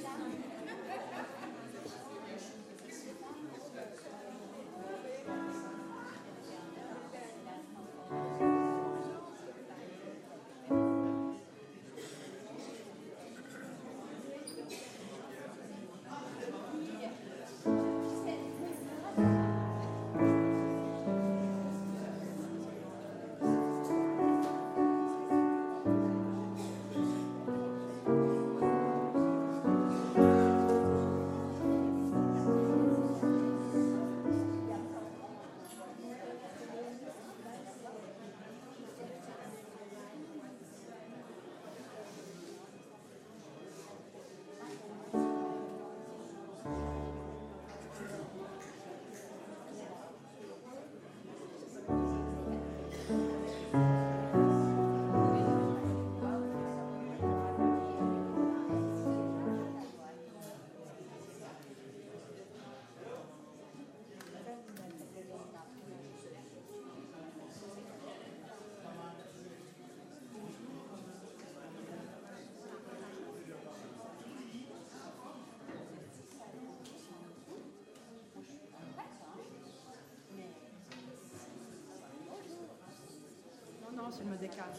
Non, je me décale.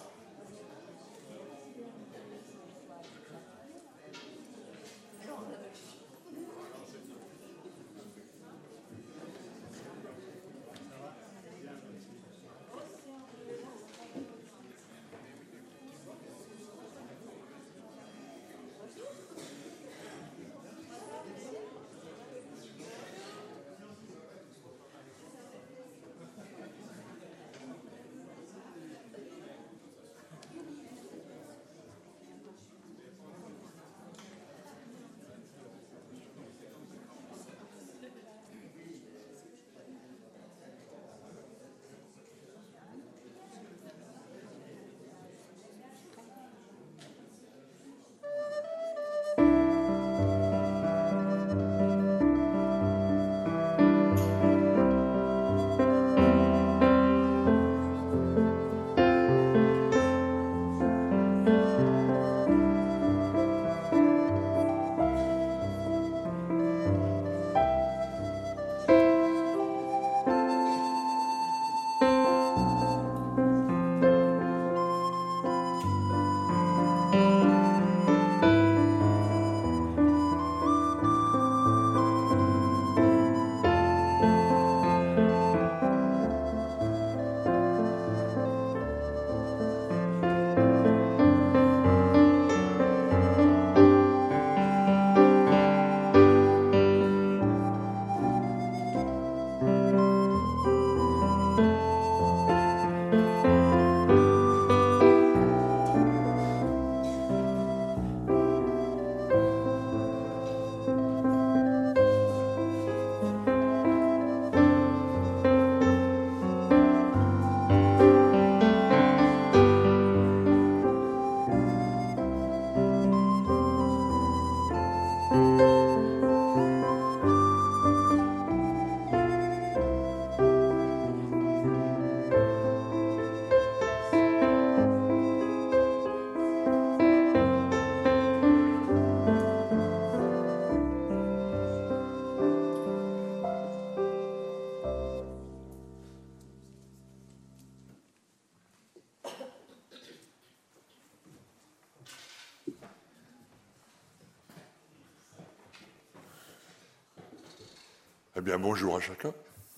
Eh bien, bonjour à chacun.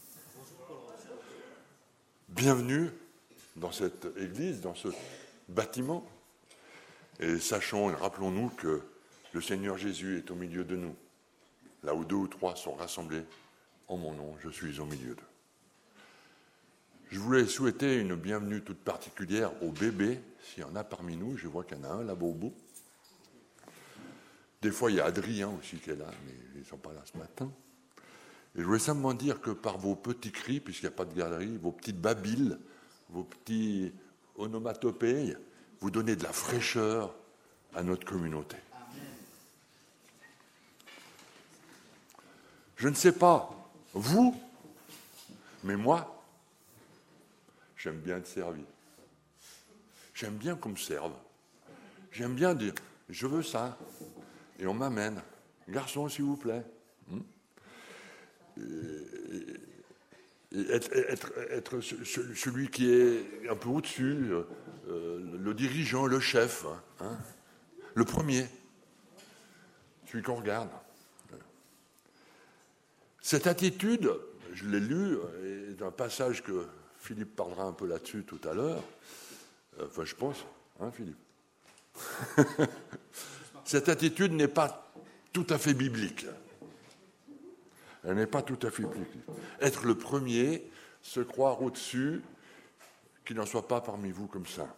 Bienvenue dans cette église, dans ce bâtiment. Et sachons et rappelons-nous que le Seigneur Jésus est au milieu de nous. Là où 2 ou 3 sont rassemblés en mon nom, je suis au milieu d'eux. Je voulais souhaiter une bienvenue toute particulière aux bébés, s'il y en a parmi nous. Je vois qu'il y en a un là-bas au bout. Des fois, il y a Adrien aussi qui est là, mais ils ne sont pas là ce matin. Et je voulais simplement dire que par vos petits cris, puisqu'il n'y a pas de galerie, vos petites babilles, vos petits onomatopées, vous donnez de la fraîcheur à notre communauté. Amen. Je ne sais pas, vous, mais moi, j'aime bien être servi. J'aime bien qu'on me serve. J'aime bien dire, je veux ça, et on m'amène. Garçon, s'il vous plaît. Et être celui qui est un peu au-dessus, le dirigeant, le chef, hein, le premier, celui qu'on regarde. Cette attitude, je l'ai lu, et d'un passage que Philippe parlera un peu là-dessus tout à l'heure, enfin je pense, hein Philippe. Cette attitude n'est pas tout à fait biblique. Elle n'est pas tout à fait biblique. Être le premier, se croire au-dessus, qu'il n'en soit pas parmi vous comme ça.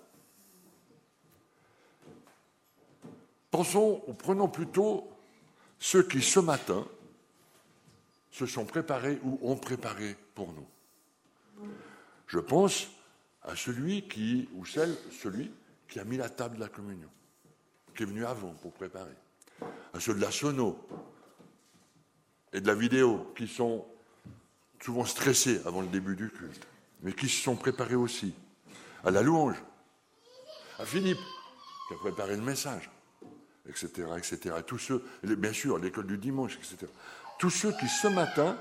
Pensons, ou prenons plutôt ceux qui ce matin se sont préparés ou ont préparé pour nous. Je pense à celui qui a mis la table de la communion, qui est venu avant pour préparer. À ceux de la sono et de la vidéo, qui sont souvent stressés avant le début du culte, mais qui se sont préparés aussi. À la louange, à Philippe, qui a préparé le message, etc., etc. Tous ceux, bien sûr, l'école du dimanche, etc. Tous ceux qui, ce matin,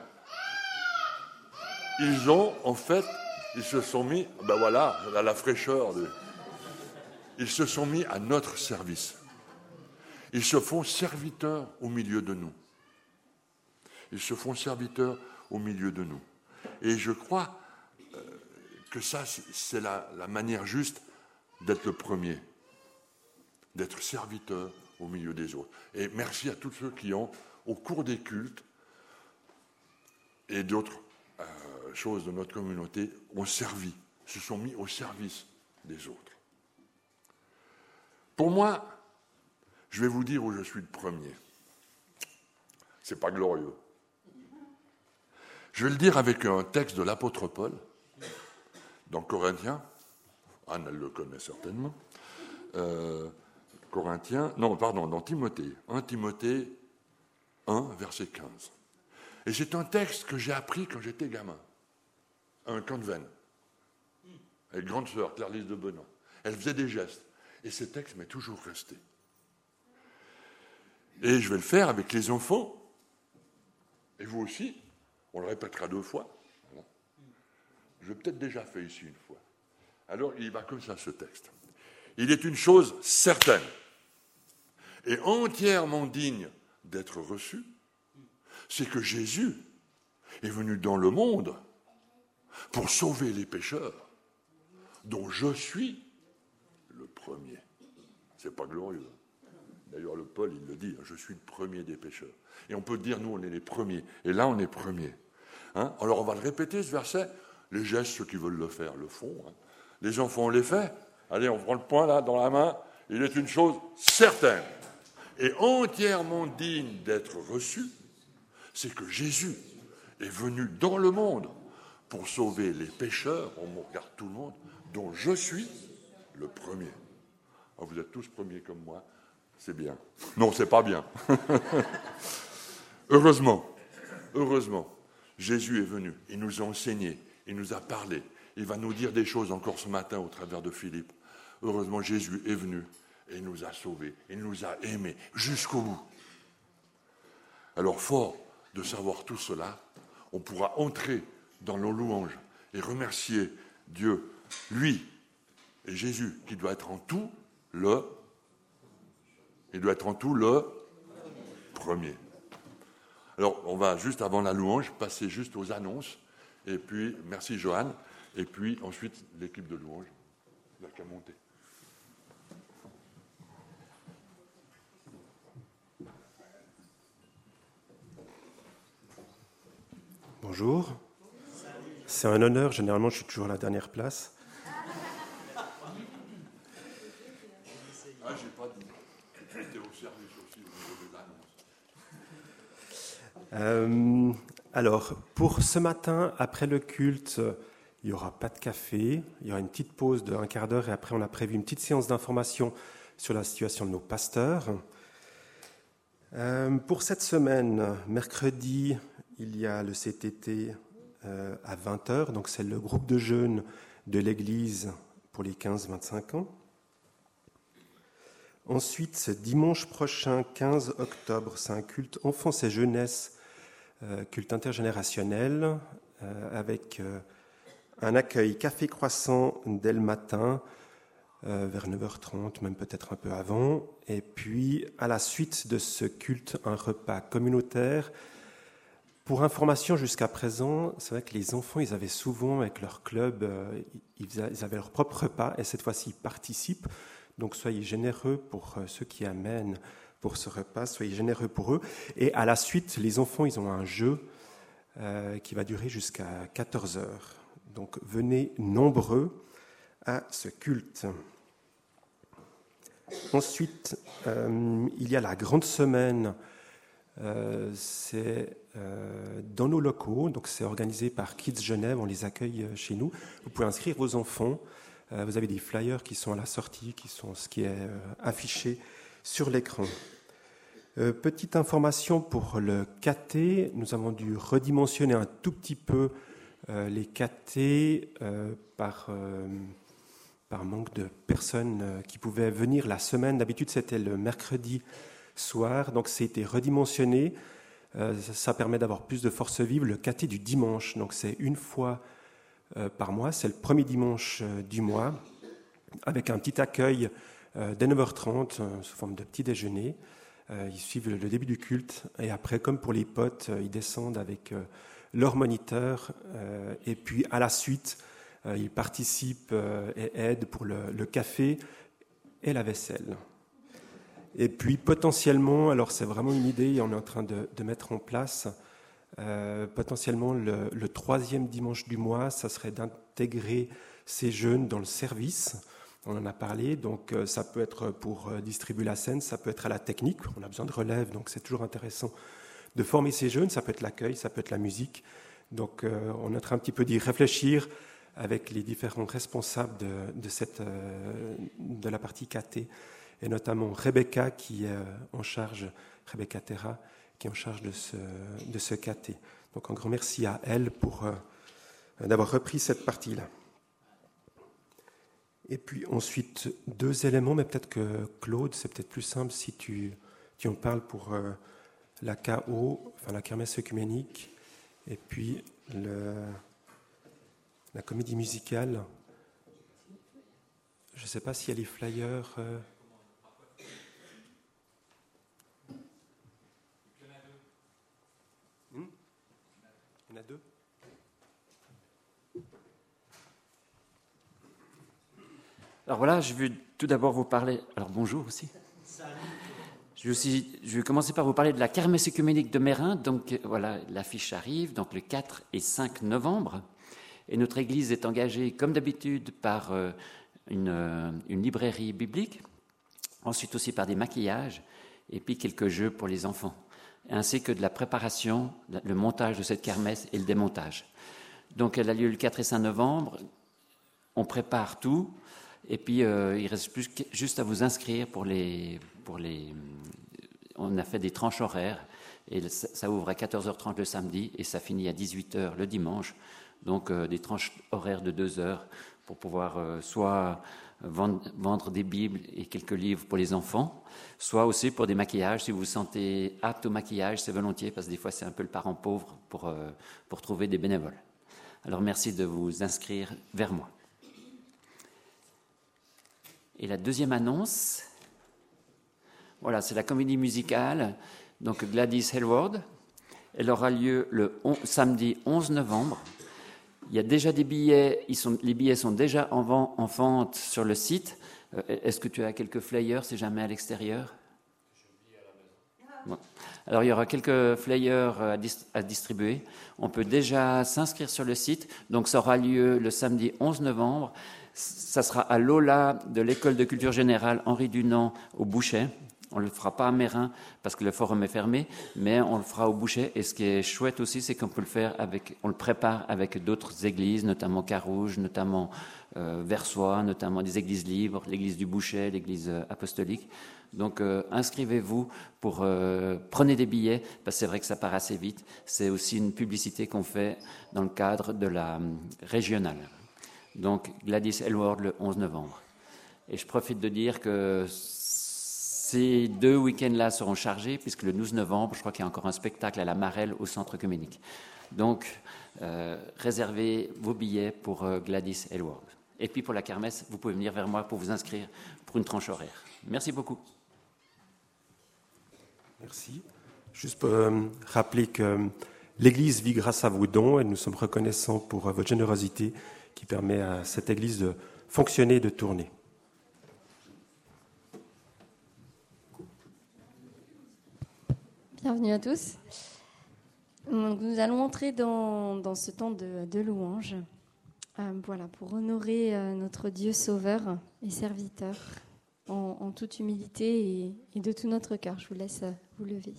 ils se sont mis, à la fraîcheur, ils se sont mis à notre service. Ils se font serviteurs au milieu de nous. Ils se font serviteurs au milieu de nous. Et je crois que ça, c'est la manière juste d'être le premier, d'être serviteur au milieu des autres. Et merci à tous ceux qui ont, au cours des cultes et d'autres choses de notre communauté, ont servi, se sont mis au service des autres. Pour moi, je vais vous dire où je suis le premier. C'est pas glorieux. Je vais le dire avec un texte de l'apôtre Paul, dans Corinthiens. Anne, elle le connaît certainement. Dans Timothée. 1 Timothée 1, verset 15. Et c'est un texte que j'ai appris quand j'étais gamin, à un camp de Vennes, avec grande sœur, Claire-Lise de Benin. Elle faisait des gestes. Et ce texte m'est toujours resté. Et je vais le faire avec les enfants. Et vous aussi. On le répétera 2 fois. Voilà. Je l'ai peut-être déjà fait ici une fois. Alors, il va comme ça, ce texte. Il est une chose certaine et entièrement digne d'être reçue, c'est que Jésus est venu dans le monde pour sauver les pécheurs, dont je suis le premier. C'est pas glorieux. D'ailleurs, le Paul, il le dit, je suis le premier des pécheurs. Et on peut dire, nous, on est les premiers. Et là, on est premiers. Hein? Alors, on va le répéter, ce verset. Les gestes, ceux qui veulent le faire, le font. Hein. Les enfants, on les fait. Allez, on prend le poing, là, dans la main. Il est une chose certaine et entièrement digne d'être reçue, c'est que Jésus est venu dans le monde pour sauver les pécheurs, on me regarde tout le monde, dont je suis le premier. Ah, vous êtes tous premiers comme moi, c'est bien. Non, c'est pas bien. Heureusement, Jésus est venu, il nous a enseigné, il nous a parlé, il va nous dire des choses encore ce matin au travers de Philippe. Heureusement, Jésus est venu et il nous a sauvés, il nous a aimés jusqu'au bout. Alors, fort de savoir tout cela, on pourra entrer dans nos louanges et remercier Dieu, lui et Jésus, qui doit être en tout le premier. Alors, on va juste avant la louange passer juste aux annonces, et puis, merci Johan, et puis ensuite l'équipe de louange, il n'a qu'à monter. Bonjour. C'est un honneur, généralement je suis toujours à la dernière place. J'ai pas dit. J'étais au service aussi au niveau des annonces. Alors, pour ce matin, après le culte, il n'y aura pas de café, il y aura une petite pause de 1/4 d'heure et après on a prévu une petite séance d'information sur la situation de nos pasteurs. Pour cette semaine, mercredi, il y a le CTT à 20h, donc c'est le groupe de jeunes de l'Église pour les 15-25 ans. Ensuite, dimanche prochain, 15 octobre, c'est un culte enfance et jeunesse, culte intergénérationnel, avec un accueil café croissant dès le matin, vers 9h30, même peut-être un peu avant. Et puis, à la suite de ce culte, un repas communautaire. Pour information, jusqu'à présent, c'est vrai que les enfants, ils avaient souvent, avec leur club, ils avaient leur propre repas, et cette fois-ci, ils participent. Donc, soyez généreux pour ceux qui amènent pour ce repas, soyez généreux pour eux. Et à la suite, les enfants, ils ont un jeu qui va durer jusqu'à 14h. Donc, venez nombreux à ce culte. Ensuite, il y a la grande semaine. C'est dans nos locaux, donc c'est organisé par Kids Genève, on les accueille chez nous. Vous pouvez inscrire vos enfants. Vous avez des flyers qui sont à la sortie, qui sont ce qui est affiché sur l'écran. Petite information pour le caté, nous avons dû redimensionner un tout petit peu les catés par manque de personnes qui pouvaient venir la semaine. D'habitude, c'était le mercredi soir, donc c'était redimensionné. Ça permet d'avoir plus de force vive. Le caté du dimanche, donc c'est une fois par mois, c'est le premier dimanche du mois, avec un petit accueil dès 9h30 sous forme de petit déjeuner. Ils suivent le début du culte et après, comme pour les potes, ils descendent avec leur moniteur et puis à la suite, ils participent et aident pour le café et la vaisselle. Et puis potentiellement, alors c'est vraiment une idée, on est en train de mettre en place, potentiellement le troisième dimanche du mois, ça serait d'intégrer ces jeunes dans le service. On en a parlé, donc ça peut être pour distribuer la scène, ça peut être à la technique, on a besoin de relève, donc c'est toujours intéressant de former ces jeunes, ça peut être l'accueil, ça peut être la musique. Donc on est en train un petit peu d'y réfléchir avec les différents responsables de la partie KT, et notamment Rebecca qui est en charge, Rebecca Terra, qui est en charge de ce KT. Donc un grand merci à elle pour d'avoir repris cette partie-là. Et puis ensuite, 2 éléments, mais peut-être que Claude, c'est peut-être plus simple si tu en parles pour la KO, enfin la kermesse œcuménique, et puis la comédie musicale. Je ne sais pas s'il y a les flyers. Il y en a 2. Alors voilà, je vais tout d'abord vous parler. Alors bonjour aussi. Je vais commencer par vous parler de la kermesse œcuménique de Meyrin. Donc voilà, l'affiche arrive, donc le 4 et 5 novembre. Et notre église est engagée, comme d'habitude, par une librairie biblique, ensuite aussi par des maquillages, et puis quelques jeux pour les enfants, ainsi que de la préparation, le montage de cette kermesse et le démontage. Donc elle a lieu le 4 et 5 novembre, on prépare tout, et puis il reste juste à vous inscrire pour les... On a fait des tranches horaires, et ça ouvre à 14h30 le samedi, et ça finit à 18h le dimanche. Donc des tranches horaires de 2 heures pour pouvoir soit vendre des Bibles et quelques livres pour les enfants, soit aussi pour des maquillages. Si vous vous sentez apte au maquillage, c'est volontiers, parce que des fois c'est un peu le parent pauvre pour trouver des bénévoles. Alors merci de vous inscrire vers moi. Et la deuxième annonce, voilà, c'est la comédie musicale, donc Gladys Aylward. Elle aura lieu le samedi 11 novembre. Il y a déjà des billets, les billets sont déjà en vente sur le site. Est-ce que tu as quelques flyers, si jamais à l'extérieur? Bon. Alors il y aura quelques flyers à distribuer. On peut déjà s'inscrire sur le site. Donc ça aura lieu le samedi 11 novembre. Ça sera à l'Aula de l'École de culture générale Henri Dunant au Bouchet. On ne le fera pas à Meyrin parce que le forum est fermé, mais on le fera au Bouchet. Et ce qui est chouette aussi, c'est qu'on peut le faire on le prépare avec d'autres églises, notamment Carouge, notamment Versoix, notamment des églises libres, l'église du Bouchet, l'église apostolique. Donc inscrivez-vous prenez des billets, parce que c'est vrai que ça part assez vite. C'est aussi une publicité qu'on fait dans le cadre de la régionale. Donc Gladys Aylward le 11 novembre. Et je profite de dire que ces 2 week-ends-là seront chargés, puisque le 12 novembre, je crois qu'il y a encore un spectacle à la Marelle au Centre œcuménique. Donc, réservez vos billets pour Gladys Aylward. Et puis pour la kermesse, vous pouvez venir vers moi pour vous inscrire pour une tranche horaire. Merci beaucoup. Merci. Juste pour rappeler que l'Église vit grâce à vos dons et nous sommes reconnaissants pour votre générosité qui permet à cette Église de fonctionner et de tourner. Bienvenue à tous. Donc, nous allons entrer dans ce temps de louange, voilà, pour honorer notre Dieu sauveur et serviteur en toute humilité et de tout notre cœur. Je vous laisse vous lever.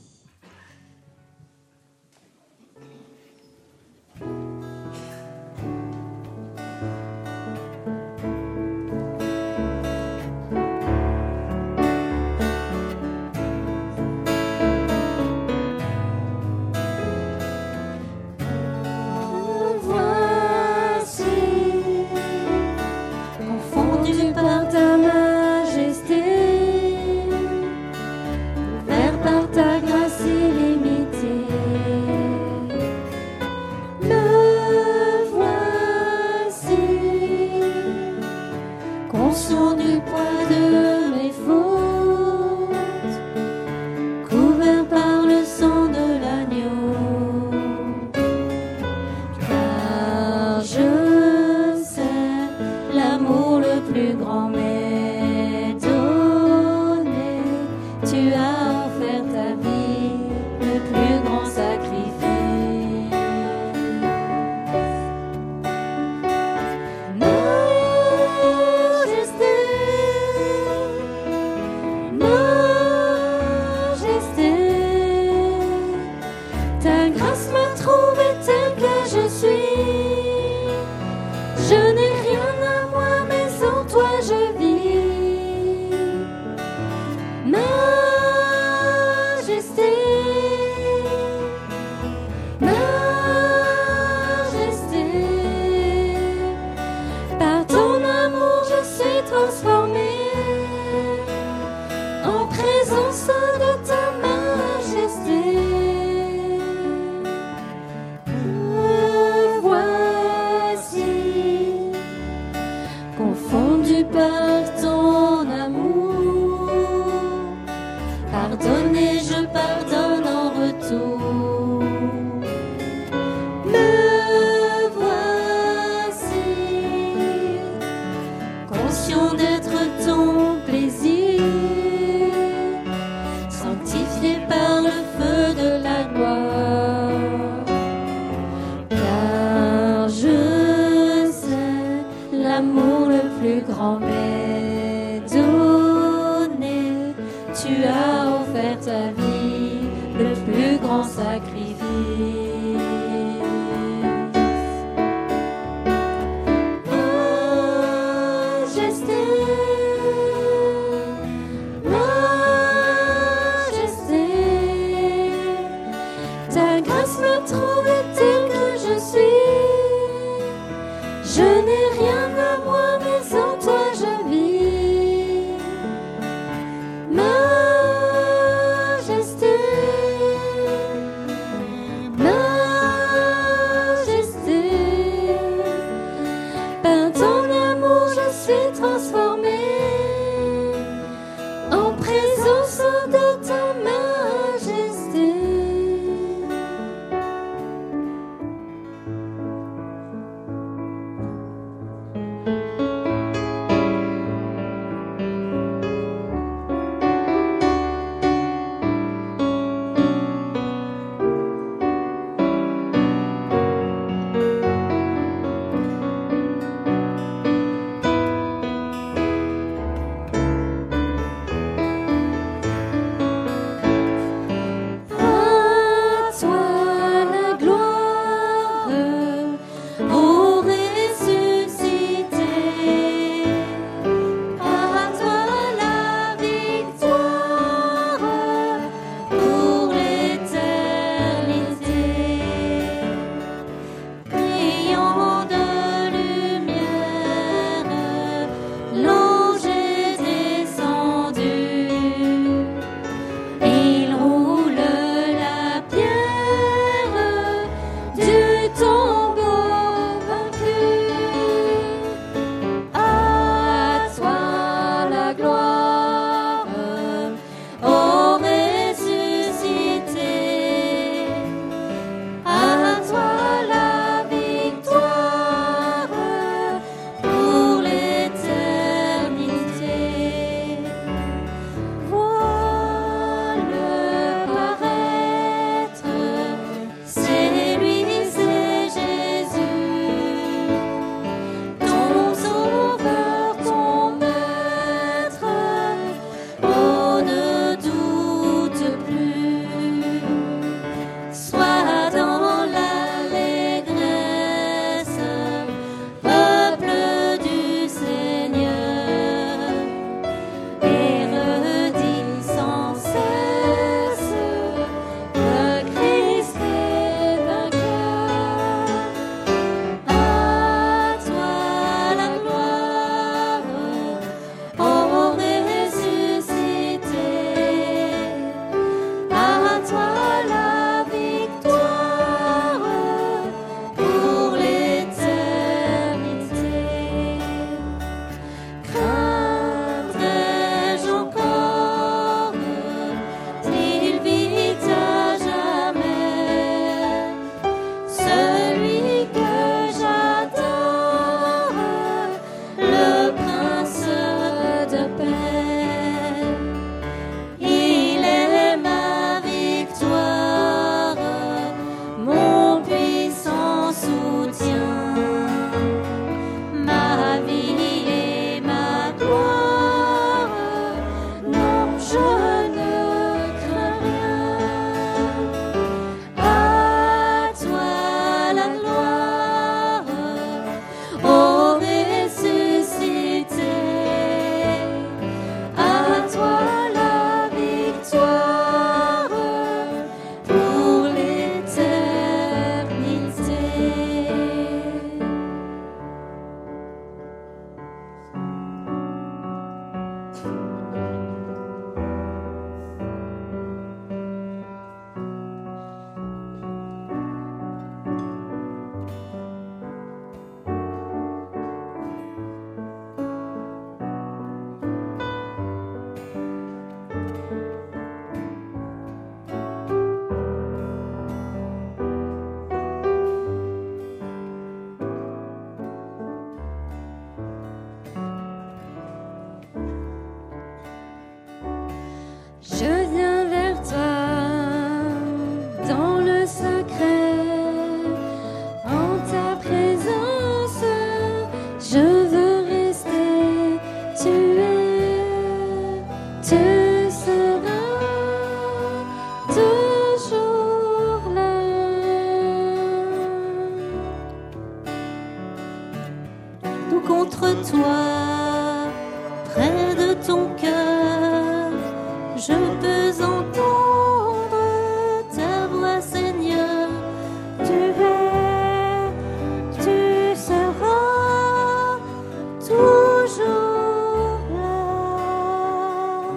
toi, près de ton cœur, je peux entendre ta voix, Seigneur. Tu es, tu seras toujours là.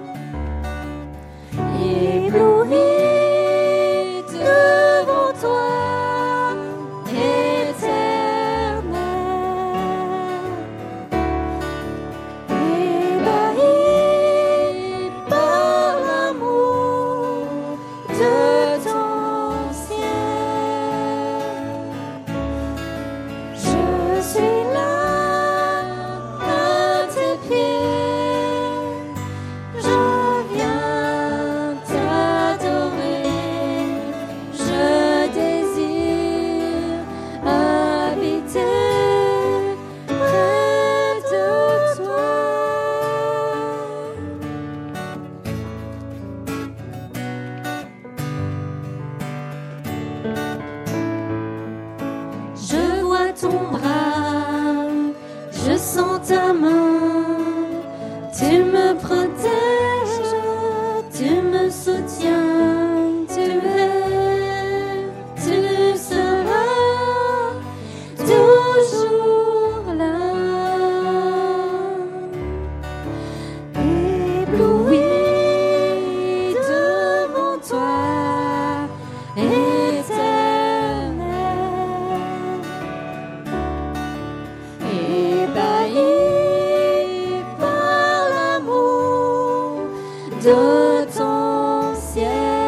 Ébloui devant toi, de ton ciel.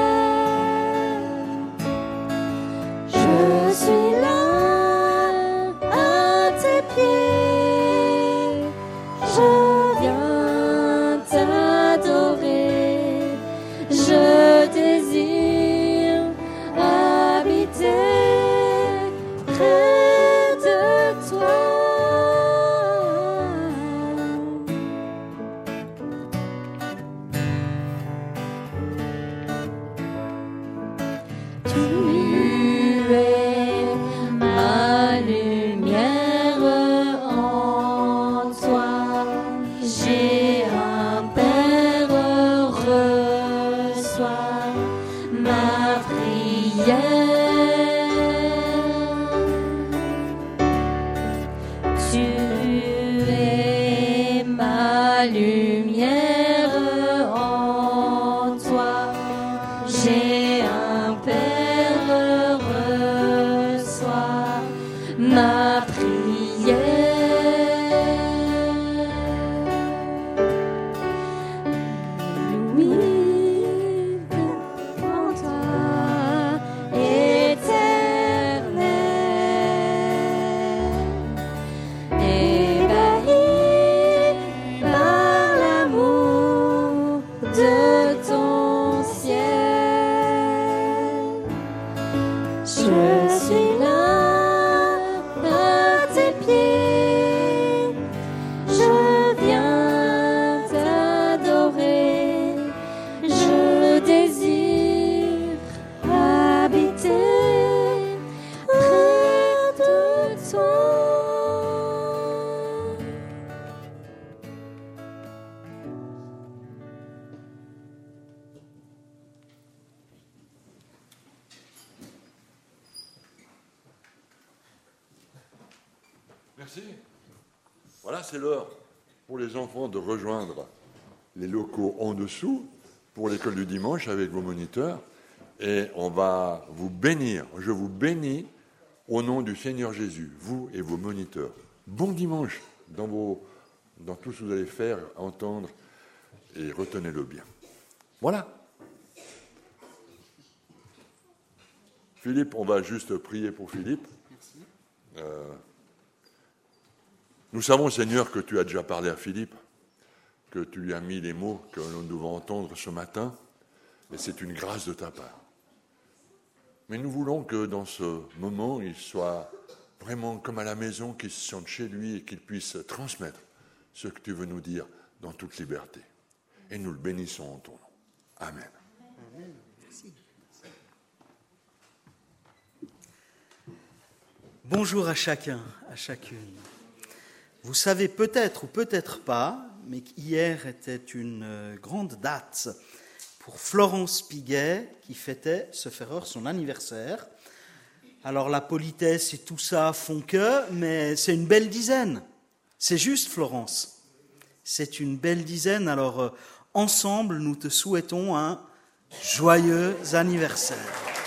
Je suis là à tes pieds, je viens t'adorer, je désire habiter près de toi. Merci. Voilà, c'est l'heure pour les enfants de rejoindre les locaux en dessous pour l'école du dimanche avec vos moniteurs. Et on va vous bénir. Je vous bénis au nom du Seigneur Jésus, vous et vos moniteurs. Bon dimanche dans tout ce que vous allez faire, entendre, et retenez-le bien. Voilà. Philippe, on va juste prier pour Philippe. Merci. Nous savons, Seigneur, que tu as déjà parlé à Philippe, que tu lui as mis les mots que nous devons entendre ce matin, et c'est une grâce de ta part. Mais nous voulons que dans ce moment, il soit vraiment comme à la maison, qu'il se sente chez lui et qu'il puisse transmettre ce que tu veux nous dire dans toute liberté. Et nous le bénissons en ton nom. Amen. Amen. Merci. Bonjour à chacun, à chacune. Vous savez peut-être ou peut-être pas, mais qu'hier était une grande date pour Florence Piguet, qui fêtait, sauf erreur, son anniversaire. Alors la politesse et tout ça font que, mais c'est une belle dizaine. C'est juste, Florence. C'est une belle dizaine. Alors, ensemble, nous te souhaitons un joyeux anniversaire.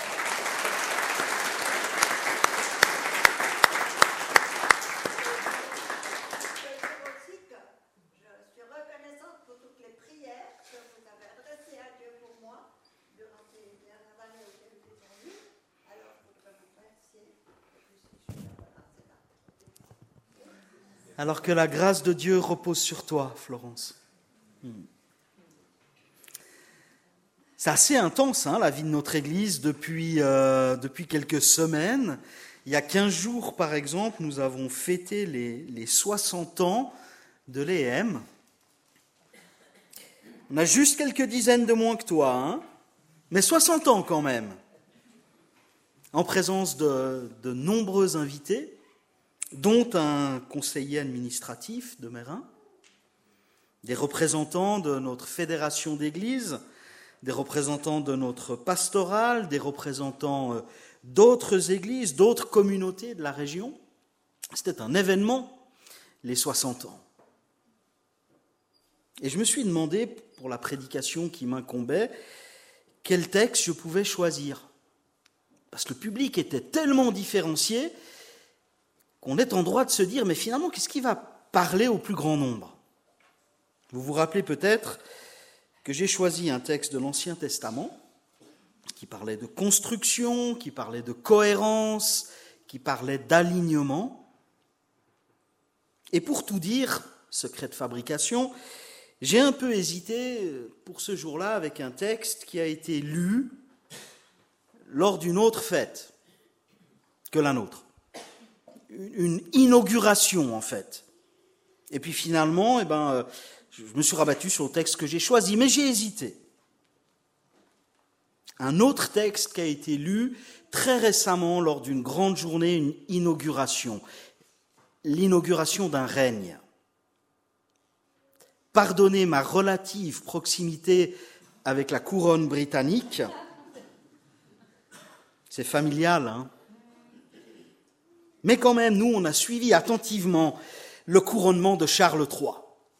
Alors que la grâce de Dieu repose sur toi, Florence. C'est assez intense, la vie de notre Église depuis quelques semaines. Il y a 15 jours, par exemple, nous avons fêté les 60 ans de l'EM. On a juste quelques dizaines de moins que toi, mais 60 ans quand même. En présence de nombreux invités, dont un conseiller administratif de Meyrin, des représentants de notre fédération d'églises, des représentants de notre pastorale, des représentants d'autres églises, d'autres communautés de la région. C'était un événement, les 60 ans. Et je me suis demandé, pour la prédication qui m'incombait, quel texte je pouvais choisir. Parce que le public était tellement différencié qu'on est en droit de se dire, mais finalement, qu'est-ce qui va parler au plus grand nombre ? Vous vous rappelez peut-être que j'ai choisi un texte de l'Ancien Testament qui parlait de construction, qui parlait de cohérence, qui parlait d'alignement. Et pour tout dire, secret de fabrication, j'ai un peu hésité pour ce jour-là avec un texte qui a été lu lors d'une autre fête que la nôtre. Une inauguration, en fait. Et puis finalement, je me suis rabattu sur le texte que j'ai choisi, mais j'ai hésité. Un autre texte qui a été lu très récemment lors d'une grande journée, une inauguration. L'inauguration d'un règne. Pardonnez ma relative proximité avec la couronne britannique. C'est familial, Mais quand même, nous, on a suivi attentivement le couronnement de Charles III.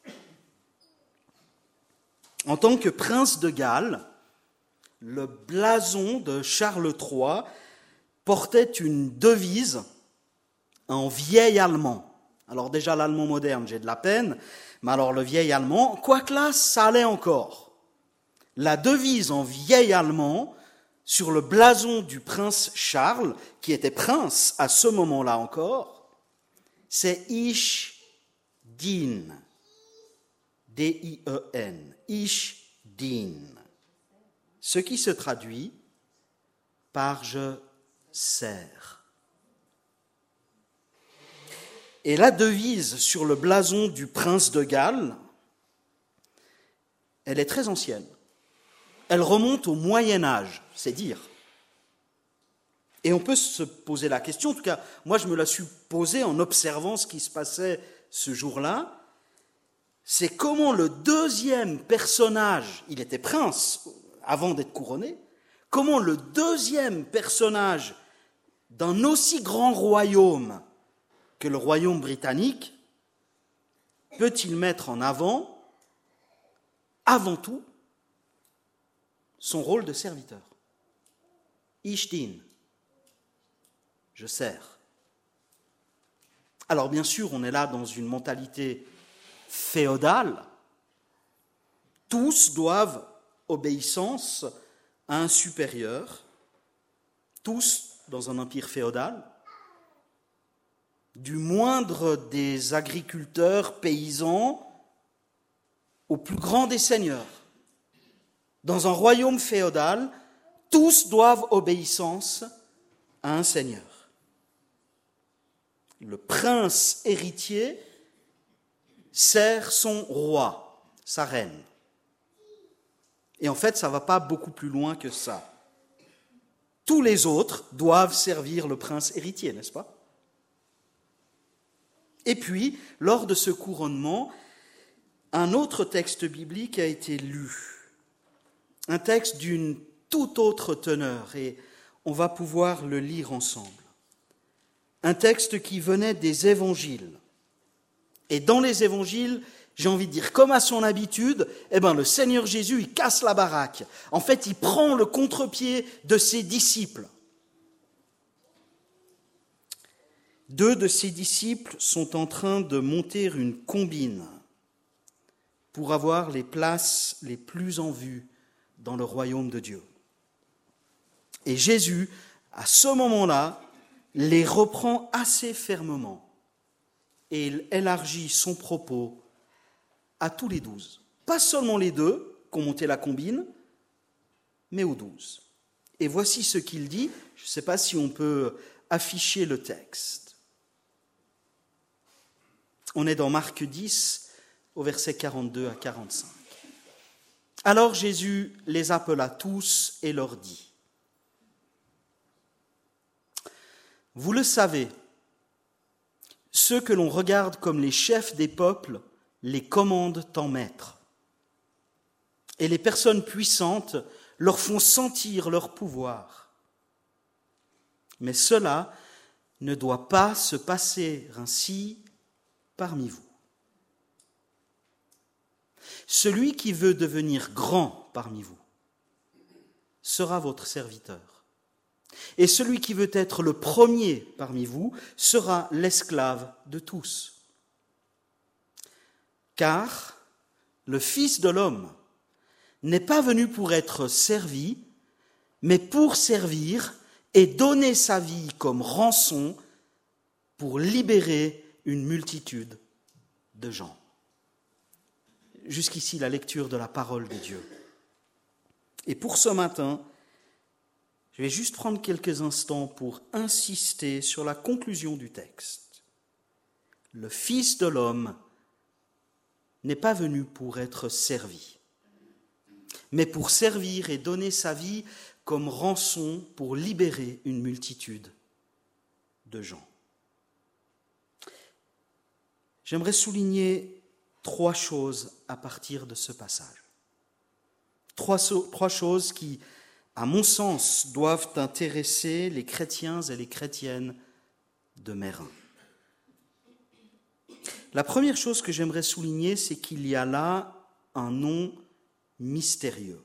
En tant que prince de Galles, le blason de Charles III portait une devise en vieil allemand. Alors déjà, l'allemand moderne, j'ai de la peine, mais alors le vieil allemand, quoi classe, ça allait encore. La devise en vieil allemand sur le blason du prince Charles, qui était prince à ce moment-là encore, c'est Ich dien, D-I-E-N, Ich dien, ce qui se traduit par je sers. Et la devise sur le blason du prince de Galles, elle est très ancienne. Elle remonte au Moyen-Âge, c'est dire. Et on peut se poser la question, en tout cas, moi je me la suis posée en observant ce qui se passait ce jour-là, c'est comment le deuxième personnage, il était prince avant d'être couronné, comment le deuxième personnage d'un aussi grand royaume que le royaume britannique peut-il mettre en avant tout, son rôle de serviteur. Ich dien, je sers. Alors bien sûr, on est là dans une mentalité féodale. Tous doivent obéissance à un supérieur, tous dans un empire féodal, du moindre des agriculteurs, paysans, au plus grand des seigneurs. Dans un royaume féodal, tous doivent obéissance à un seigneur. Le prince héritier sert son roi, sa reine. Et en fait, ça ne va pas beaucoup plus loin que ça. Tous les autres doivent servir le prince héritier, n'est-ce pas ? Et puis, lors de ce couronnement, un autre texte biblique a été lu. Un texte d'une toute autre teneur, et on va pouvoir le lire ensemble. Un texte qui venait des évangiles. Et dans les évangiles, j'ai envie de dire, comme à son habitude, le Seigneur Jésus, il casse la baraque. En fait, il prend le contre-pied de ses disciples. 2 de ses disciples sont en train de monter une combine pour avoir les places les plus en vue dans le royaume de Dieu. Et Jésus, à ce moment-là, les reprend assez fermement et il élargit son propos à tous les 12. Pas seulement les 2 qui ont monté la combine, mais aux 12. Et voici ce qu'il dit. Je ne sais pas si on peut afficher le texte. On est dans Marc 10, au verset 42 à 45. Alors Jésus les appela tous et leur dit : « Vous le savez, ceux que l'on regarde comme les chefs des peuples les commandent en maître. Et les personnes puissantes leur font sentir leur pouvoir. Mais cela ne doit pas se passer ainsi parmi vous. Celui qui veut devenir grand parmi vous sera votre serviteur. Et celui qui veut être le premier parmi vous sera l'esclave de tous. Car le Fils de l'homme n'est pas venu pour être servi, mais pour servir et donner sa vie comme rançon pour libérer une multitude de gens. » Jusqu'ici, la lecture de la parole de Dieu. Et pour ce matin, je vais juste prendre quelques instants pour insister sur la conclusion du texte. Le Fils de l'homme n'est pas venu pour être servi, mais pour servir et donner sa vie comme rançon pour libérer une multitude de gens. J'aimerais souligner 3 choses à partir de ce passage. 3 choses qui, à mon sens, doivent intéresser les chrétiens et les chrétiennes de Meyrin. La première chose que j'aimerais souligner, c'est qu'il y a là un nom mystérieux.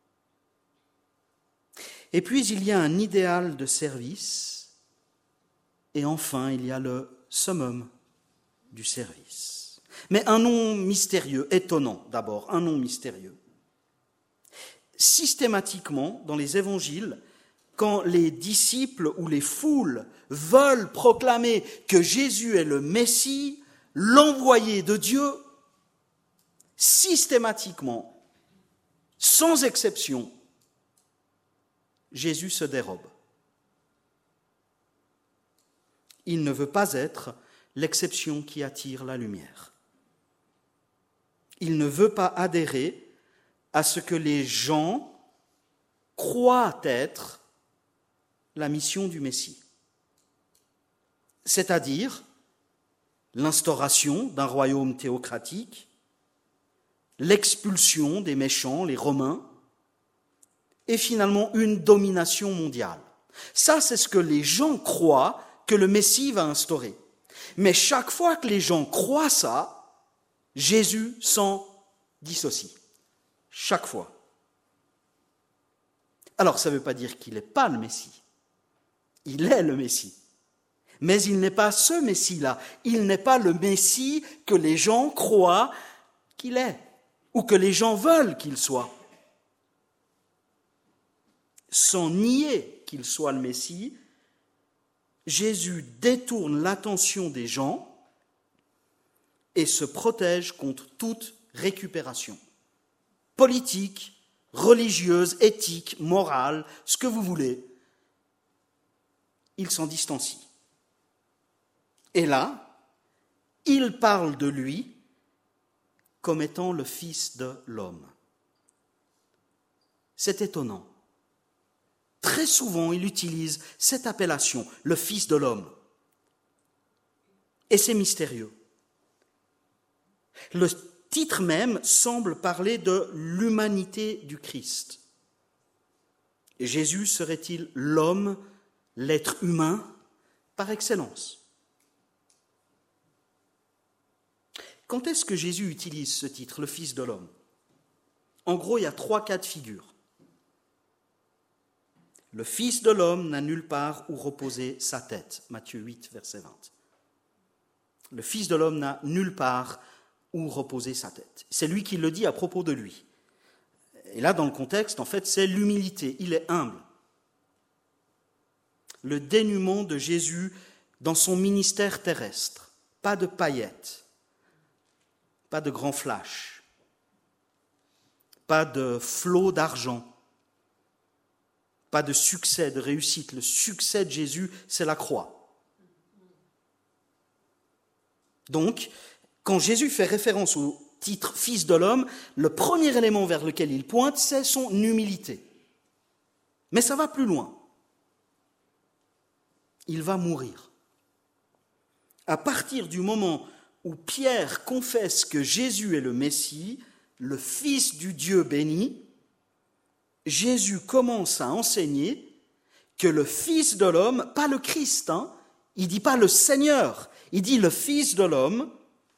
Et puis, il y a un idéal de service. Et enfin, il y a le summum du service. Mais un nom mystérieux, étonnant d'abord, un nom mystérieux. Systématiquement, dans les évangiles, quand les disciples ou les foules veulent proclamer que Jésus est le Messie, l'envoyé de Dieu, systématiquement, sans exception, Jésus se dérobe. Il ne veut pas être l'exception qui attire la lumière. Il ne veut pas adhérer à ce que les gens croient être la mission du Messie, c'est-à-dire l'instauration d'un royaume théocratique, l'expulsion des méchants, les Romains, et finalement une domination mondiale. Ça, c'est ce que les gens croient que le Messie va instaurer. Mais chaque fois que les gens croient ça, Jésus s'en dissocie. Chaque fois. Alors, ça ne veut pas dire qu'il n'est pas le Messie. Il est le Messie. Mais il n'est pas ce Messie-là. Il n'est pas le Messie que les gens croient qu'il est, ou que les gens veulent qu'il soit. Sans nier qu'il soit le Messie, Jésus détourne l'attention des gens et se protège contre toute récupération. Politique, religieuse, éthique, morale, ce que vous voulez. Il s'en distancie. Et là, il parle de lui comme étant le Fils de l'homme. C'est étonnant. Très souvent, il utilise cette appellation, le Fils de l'homme. Et c'est mystérieux. Le titre même semble parler de l'humanité du Christ. Jésus serait-il l'homme, l'être humain par excellence? Quand est-ce que Jésus utilise ce titre, le Fils de l'homme? En gros, il y a 3 cas de figure. Le Fils de l'homme n'a nulle part où reposer sa tête. Matthieu 8, verset 20. Le Fils de l'homme n'a nulle part où reposer sa tête. C'est lui qui le dit à propos de lui. Et là, dans le contexte, en fait, c'est l'humilité. Il est humble. Le dénuement de Jésus dans son ministère terrestre. Pas de paillettes, pas de grands flashs, pas de flot d'argent, pas de succès, de réussite. Le succès de Jésus, c'est la croix. Donc, quand Jésus fait référence au titre « Fils de l'homme », le premier élément vers lequel il pointe, c'est son humilité. Mais ça va plus loin. Il va mourir. À partir du moment où Pierre confesse que Jésus est le Messie, le Fils du Dieu béni, Jésus commence à enseigner que le Fils de l'homme, pas le Christ, il ne dit pas le Seigneur, il dit le Fils de l'homme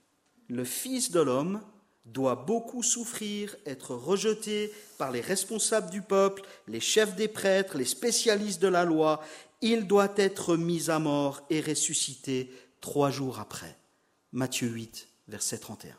doit beaucoup souffrir, être rejeté par les responsables du peuple, les chefs des prêtres, les spécialistes de la loi. Il doit être mis à mort et ressuscité 3 jours après. Matthieu 8, verset 31.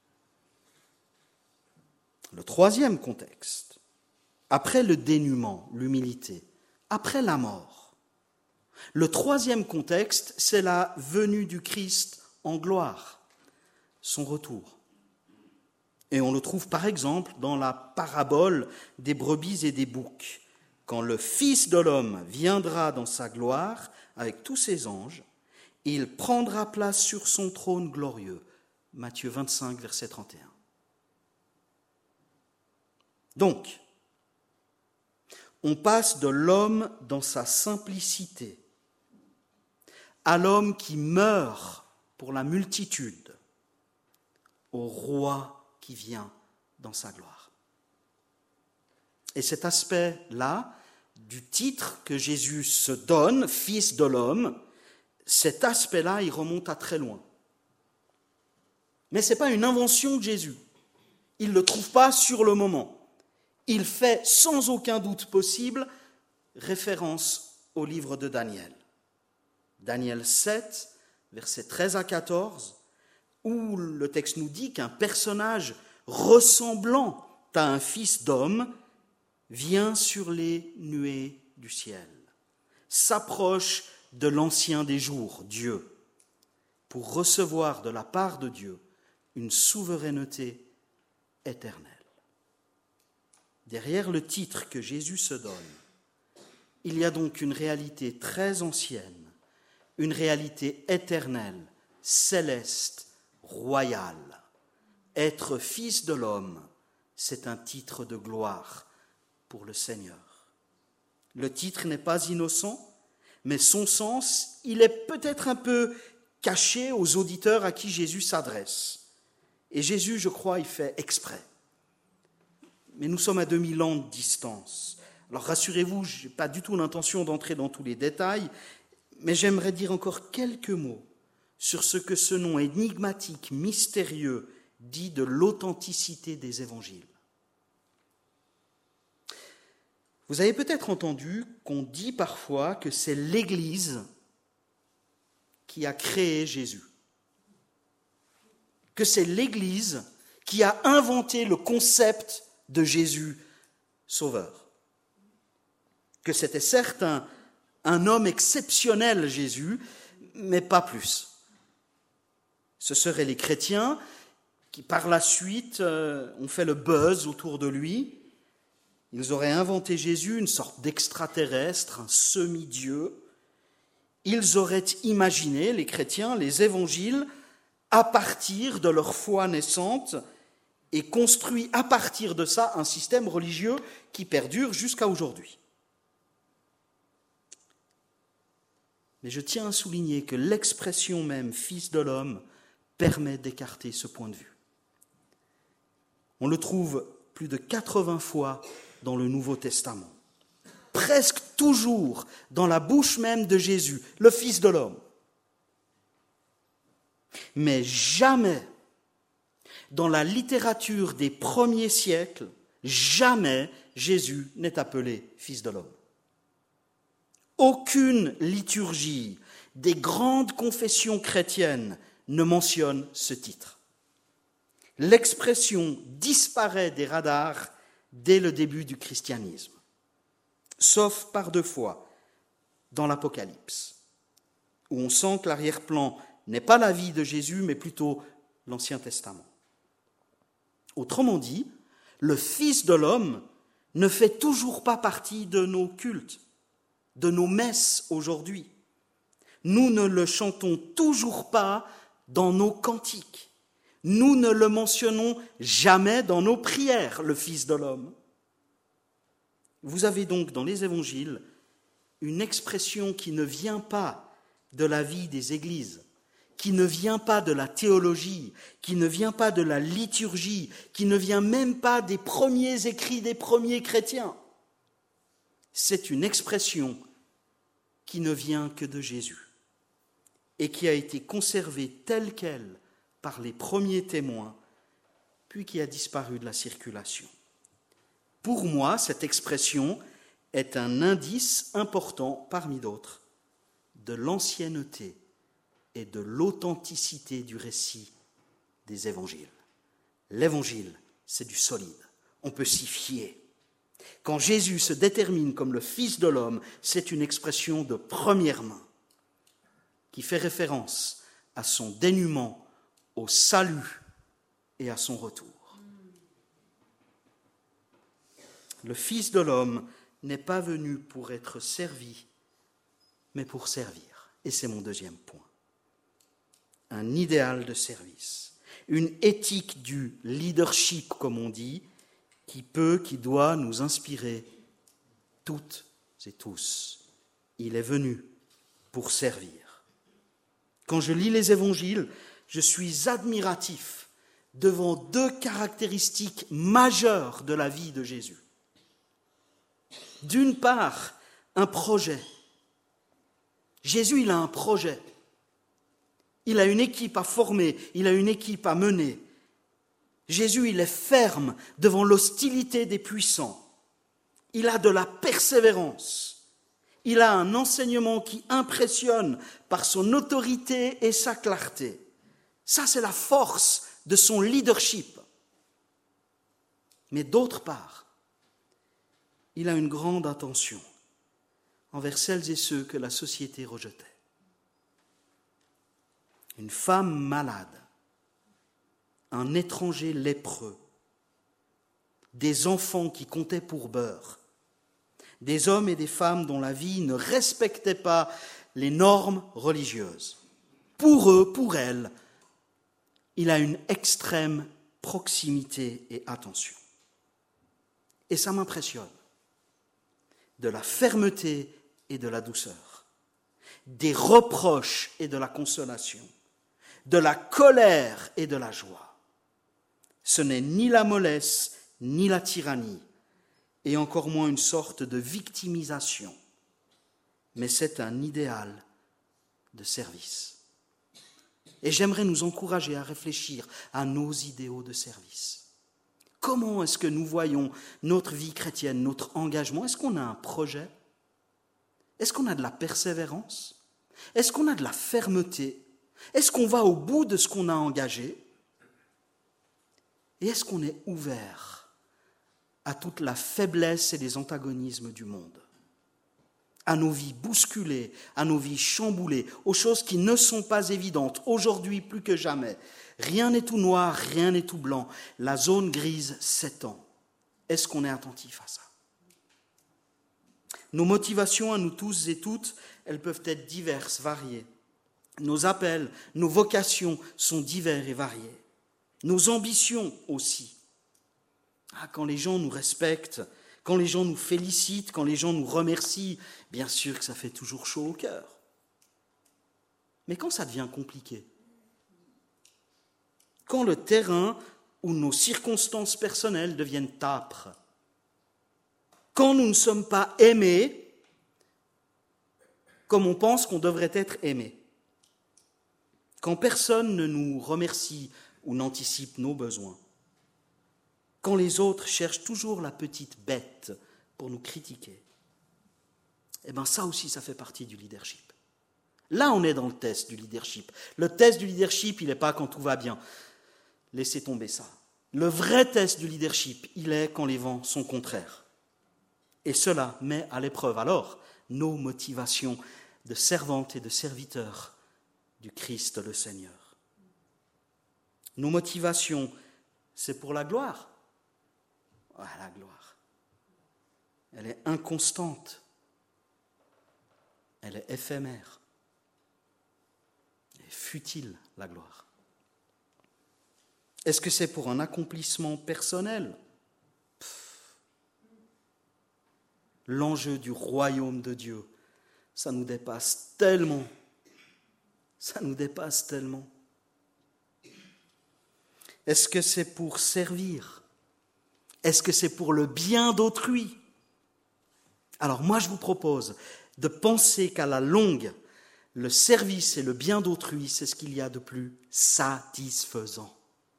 Le troisième contexte, après le dénuement, l'humilité, après la mort, le troisième contexte, c'est la venue du Christ en gloire, son retour. Et on le trouve par exemple dans la parabole des brebis et des boucs. Quand le Fils de l'homme viendra dans sa gloire avec tous ses anges, il prendra place sur son trône glorieux. Matthieu 25, verset 31. Donc, on passe de l'homme dans sa simplicité à l'homme qui meurt pour la multitude, au roi qui vient dans sa gloire. Et cet aspect-là, du titre que Jésus se donne, Fils de l'homme, cet aspect-là, il remonte à très loin. Mais ce n'est pas une invention de Jésus. Il ne le trouve pas sur le moment. Il fait sans aucun doute possible référence au livre de Daniel. Daniel 7, versets 13 à 14, où le texte nous dit qu'un personnage ressemblant à un fils d'homme vient sur les nuées du ciel, s'approche de l'Ancien des jours, Dieu, pour recevoir de la part de Dieu une souveraineté éternelle. Derrière le titre que Jésus se donne, il y a donc une réalité très ancienne, une réalité éternelle, céleste, royale. Être fils de l'homme, c'est un titre de gloire pour le Seigneur. Le titre n'est pas innocent, mais son sens, il est peut-être un peu caché aux auditeurs à qui Jésus s'adresse. Et Jésus, je crois, il fait exprès. Mais nous sommes à 2000 ans de distance. Alors rassurez-vous, je n'ai pas du tout l'intention d'entrer dans tous les détails, mais j'aimerais dire encore quelques mots sur ce que ce nom énigmatique, mystérieux, dit de l'authenticité des évangiles. Vous avez peut-être entendu qu'on dit parfois que c'est l'Église qui a créé Jésus, que c'est l'Église qui a inventé le concept de Jésus sauveur, que c'était certes un homme exceptionnel, Jésus, mais pas plus. Ce seraient les chrétiens qui, par la suite, ont fait le buzz autour de lui. Ils auraient inventé Jésus, une sorte d'extraterrestre, un semi-dieu. Ils auraient imaginé, les chrétiens, les évangiles, à partir de leur foi naissante et construit à partir de ça un système religieux qui perdure jusqu'à aujourd'hui. Mais je tiens à souligner que l'expression même « Fils de l'homme » permet d'écarter ce point de vue. On le trouve plus de 80 fois dans le Nouveau Testament. Presque toujours dans la bouche même de Jésus, le Fils de l'homme. Mais jamais, dans la littérature des premiers siècles, jamais Jésus n'est appelé Fils de l'homme. Aucune liturgie des grandes confessions chrétiennes ne mentionne ce titre. L'expression disparaît des radars dès le début du christianisme, sauf par 2 fois dans l'Apocalypse, où on sent que l'arrière-plan n'est pas la vie de Jésus, mais plutôt l'Ancien Testament. Autrement dit, le Fils de l'homme ne fait toujours pas partie de nos cultes, de nos messes aujourd'hui. Nous ne le chantons toujours pas dans nos cantiques. Nous ne le mentionnons jamais dans nos prières, le Fils de l'homme. Vous avez donc dans les évangiles une expression qui ne vient pas de la vie des églises, qui ne vient pas de la théologie, qui ne vient pas de la liturgie, qui ne vient même pas des premiers écrits des premiers chrétiens. C'est une expression qui ne vient que de Jésus et qui a été conservée telle qu'elle par les premiers témoins, puis qui a disparu de la circulation. Pour moi, cette expression est un indice important, parmi d'autres, de l'ancienneté et de l'authenticité du récit des évangiles. L'évangile, c'est du solide, on peut s'y fier. Quand Jésus se détermine comme le Fils de l'homme, c'est une expression de première main qui fait référence à son dénûment, au salut et à son retour. Le Fils de l'homme n'est pas venu pour être servi, mais pour servir. Et c'est mon deuxième point. Un idéal de service, une éthique du leadership, comme on dit, qui doit nous inspirer toutes et tous. Il est venu pour servir. Quand je lis les évangiles, je suis admiratif devant 2 caractéristiques majeures de la vie de Jésus. D'une part, un projet. Jésus, il a un projet. Il a une équipe à former, il a une équipe à mener. Jésus, il est ferme devant l'hostilité des puissants. Il a de la persévérance. Il a un enseignement qui impressionne par son autorité et sa clarté. Ça, c'est la force de son leadership. Mais d'autre part, il a une grande attention envers celles et ceux que la société rejetait. Une femme malade, un étranger lépreux, des enfants qui comptaient pour beurre, des hommes et des femmes dont la vie ne respectait pas les normes religieuses. Pour eux, pour elles, il a une extrême proximité et attention. Et ça m'impressionne. De la fermeté et de la douceur, des reproches et de la consolation, de la colère et de la joie. Ce n'est ni la mollesse, ni la tyrannie, et encore moins une sorte de victimisation, mais c'est un idéal de service. Et j'aimerais nous encourager à réfléchir à nos idéaux de service. Comment est-ce que nous voyons notre vie chrétienne, notre engagement? Est-ce qu'on a un projet? Est-ce qu'on a de la persévérance? Est-ce qu'on a de la fermeté? Est-ce qu'on va au bout de ce qu'on a engagé? Et est-ce qu'on est ouvert à toute la faiblesse et les antagonismes du monde? À nos vies bousculées, à nos vies chamboulées, aux choses qui ne sont pas évidentes, aujourd'hui plus que jamais. Rien n'est tout noir, rien n'est tout blanc. La zone grise s'étend. Est-ce qu'on est attentif à ça? Nos motivations à nous tous et toutes, elles peuvent être diverses, variées. Nos appels, nos vocations sont divers et variés. Nos ambitions aussi. Quand les gens nous respectent, quand les gens nous félicitent, quand les gens nous remercient, bien sûr que ça fait toujours chaud au cœur. Mais quand ça devient compliqué, quand le terrain ou nos circonstances personnelles deviennent âpres, quand nous ne sommes pas aimés comme on pense qu'on devrait être aimé, quand personne ne nous remercie ou n'anticipe nos besoins, quand les autres cherchent toujours la petite bête pour nous critiquer, eh bien ça aussi, ça fait partie du leadership. Là, on est dans le test du leadership. Le test du leadership, il n'est pas quand tout va bien. Laissez tomber ça. Le vrai test du leadership, il est quand les vents sont contraires. Et cela met à l'épreuve alors nos motivations de servantes et de serviteurs du Christ le Seigneur. Nos motivations, c'est pour la gloire. Ah, la gloire. Elle est inconstante. Elle est éphémère. Elle est futile, la gloire. Est-ce que c'est pour un accomplissement personnel ? L'enjeu du royaume de Dieu, ça nous dépasse tellement. Ça nous dépasse tellement. Est-ce que c'est pour servir ? Est-ce que c'est pour le bien d'autrui ? Alors moi, je vous propose de penser qu'à la longue, le service et le bien d'autrui, c'est ce qu'il y a de plus satisfaisant.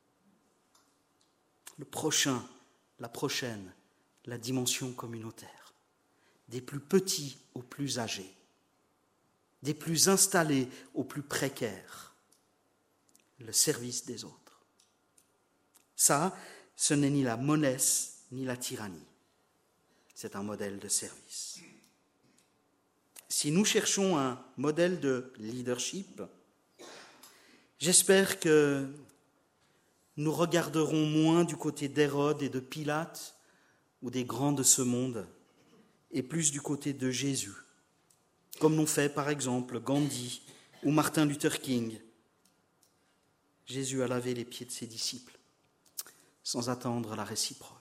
Le prochain, la prochaine, la dimension communautaire. Des plus petits aux plus âgés. Des plus installés aux plus précaires. Le service des autres. Ça, ce n'est ni la mollesse ni la tyrannie. C'est un modèle de service. Si nous cherchons un modèle de leadership, j'espère que nous regarderons moins du côté d'Hérode et de Pilate ou des grands de ce monde, et plus du côté de Jésus, comme l'ont fait par exemple Gandhi ou Martin Luther King. Jésus a lavé les pieds de ses disciples, sans attendre la réciproque.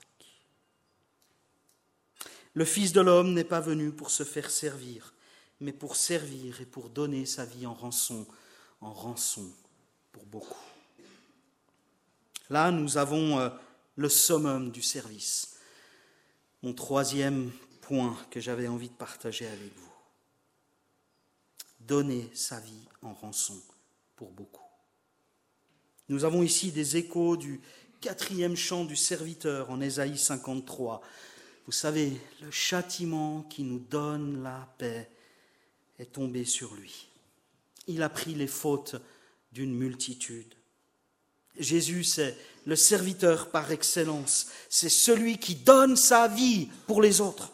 Le Fils de l'homme n'est pas venu pour se faire servir, mais pour servir et pour donner sa vie en rançon pour beaucoup. Là, nous avons le summum du service. Mon troisième point que j'avais envie de partager avec vous. Donner sa vie en rançon pour beaucoup. Nous avons ici des échos du 4e chant du serviteur en Ésaïe 53. Vous savez, le châtiment qui nous donne la paix est tombé sur lui. Il a pris les fautes d'une multitude. Jésus, c'est le serviteur par excellence. C'est celui qui donne sa vie pour les autres.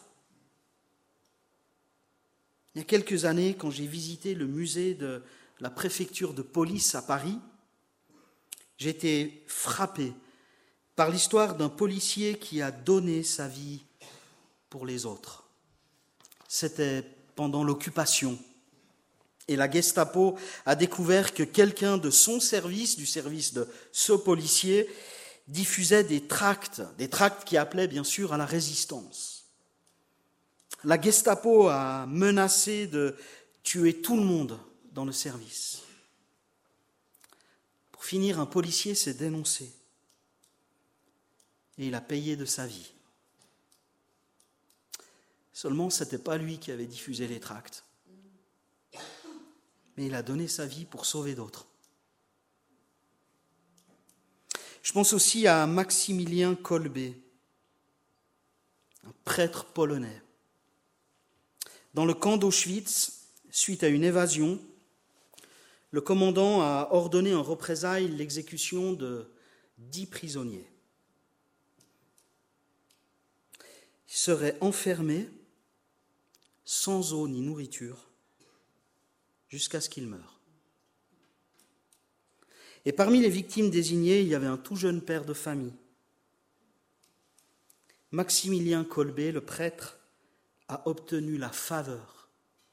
Il y a quelques années, quand j'ai visité le musée de la préfecture de police à Paris, j'ai été frappé par l'histoire d'un policier qui a donné sa vie pour les autres. C'était pendant l'occupation. Et la Gestapo a découvert que quelqu'un de son service, du service de ce policier, diffusait des tracts qui appelaient bien sûr à la résistance. La Gestapo a menacé de tuer tout le monde dans le service. Pour finir, un policier s'est dénoncé et il a payé de sa vie. Seulement, ce n'était pas lui qui avait diffusé les tracts. Mais il a donné sa vie pour sauver d'autres. Je pense aussi à Maximilien Kolbe, un prêtre polonais. Dans le camp d'Auschwitz, suite à une évasion, le commandant a ordonné en représailles l'exécution de 10 prisonniers. Ils seraient enfermés sans eau ni nourriture jusqu'à ce qu'ils meurent. Et parmi les victimes désignées, il y avait un tout jeune père de famille. Maximilien Kolbe, le prêtre, a obtenu la faveur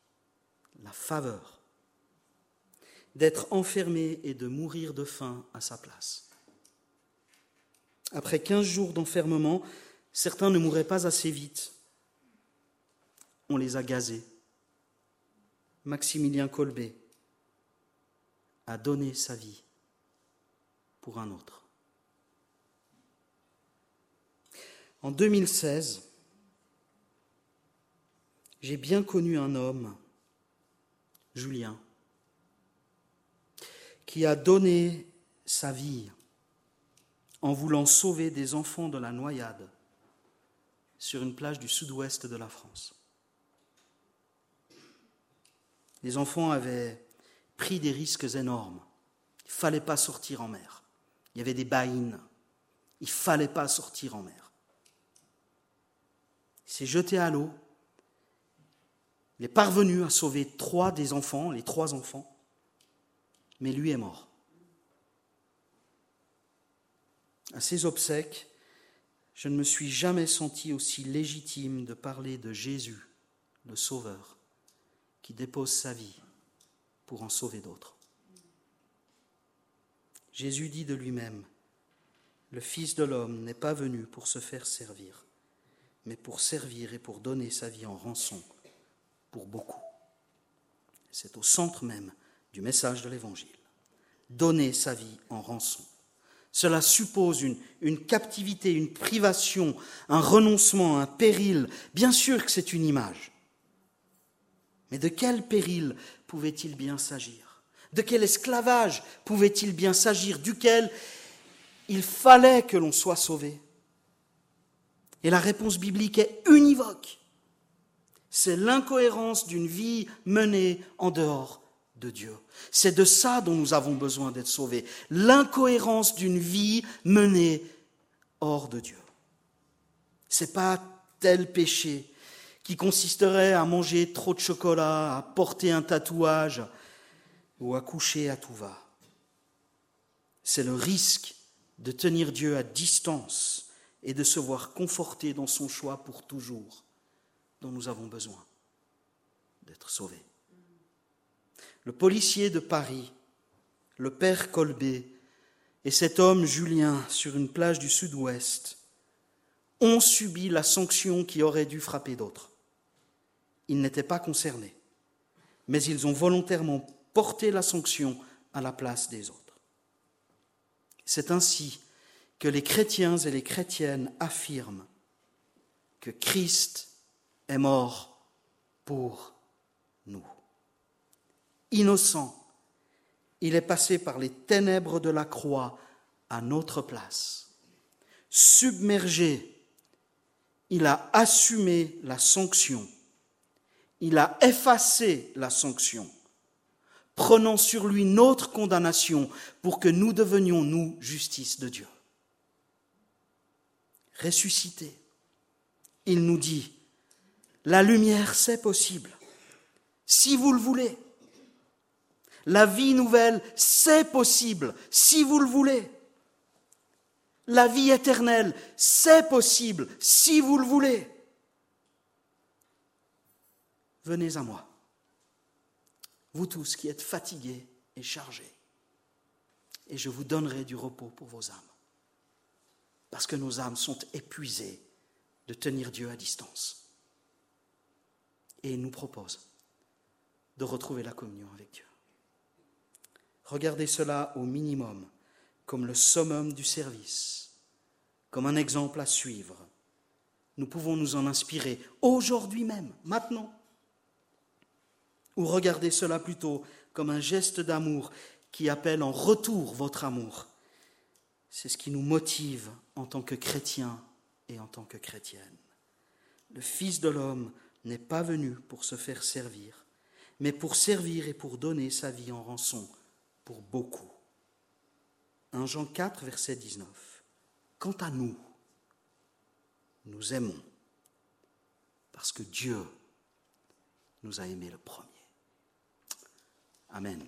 d'être enfermé et de mourir de faim à sa place. Après 15 jours d'enfermement, certains ne mouraient pas assez vite. On les a gazés. Maximilien Kolbe a donné sa vie pour un autre. En 2016, j'ai bien connu un homme, Julien, qui a donné sa vie en voulant sauver des enfants de la noyade sur une plage du sud-ouest de la France. Les enfants avaient pris des risques énormes. Il ne fallait pas sortir en mer. Il y avait des baïnes. Il ne fallait pas sortir en mer. Il s'est jeté à l'eau. Il est parvenu à sauver 3 des enfants, les 3 enfants, mais lui est mort. À ses obsèques, je ne me suis jamais senti aussi légitime de parler de Jésus, le Sauveur, qui dépose sa vie pour en sauver d'autres. Jésus dit de lui-même, « Le Fils de l'homme n'est pas venu pour se faire servir, mais pour servir et pour donner sa vie en rançon pour beaucoup. » C'est au centre même du message de l'Évangile. Donner sa vie en rançon. Cela suppose une captivité, une privation, un renoncement, un péril. Bien sûr que c'est une image. Mais de quel péril pouvait-il bien s'agir ? De quel esclavage pouvait-il bien s'agir, duquel il fallait que l'on soit sauvé ? Et la réponse biblique est univoque. C'est l'incohérence d'une vie menée en dehors de Dieu. C'est de ça dont nous avons besoin d'être sauvés. L'incohérence d'une vie menée hors de Dieu. C'est pas tel péché qui consisterait à manger trop de chocolat, à porter un tatouage ou à coucher à tout va. C'est le risque de tenir Dieu à distance et de se voir conforté dans son choix pour toujours, dont nous avons besoin d'être sauvés. Le policier de Paris, le père Colbé, et cet homme Julien sur une plage du sud-ouest ont subi la sanction qui aurait dû frapper d'autres. Ils n'étaient pas concernés, mais ils ont volontairement porté la sanction à la place des autres. C'est ainsi que les chrétiens et les chrétiennes affirment que Christ est mort pour nous. Innocent, il est passé par les ténèbres de la croix à notre place. Submergé, il a assumé la sanction. Il a effacé la sanction, prenant sur lui notre condamnation pour que nous devenions, nous, justice de Dieu. Ressuscité, il nous dit, la lumière, c'est possible, si vous le voulez. La vie nouvelle, c'est possible, si vous le voulez. La vie éternelle, c'est possible, si vous le voulez. Venez à moi, vous tous qui êtes fatigués et chargés, et je vous donnerai du repos pour vos âmes, parce que nos âmes sont épuisées de tenir Dieu à distance. Et il nous propose de retrouver la communion avec Dieu. Regardez cela au minimum comme le summum du service, comme un exemple à suivre. Nous pouvons nous en inspirer aujourd'hui même, maintenant. Ou regardez cela plutôt comme un geste d'amour qui appelle en retour votre amour. C'est ce qui nous motive en tant que chrétiens et en tant que chrétiennes. Le Fils de l'homme n'est pas venu pour se faire servir, mais pour servir et pour donner sa vie en rançon pour beaucoup. 1 Jean 4, verset 19. Quant à nous, nous aimons parce que Dieu nous a aimés le premier. Amen.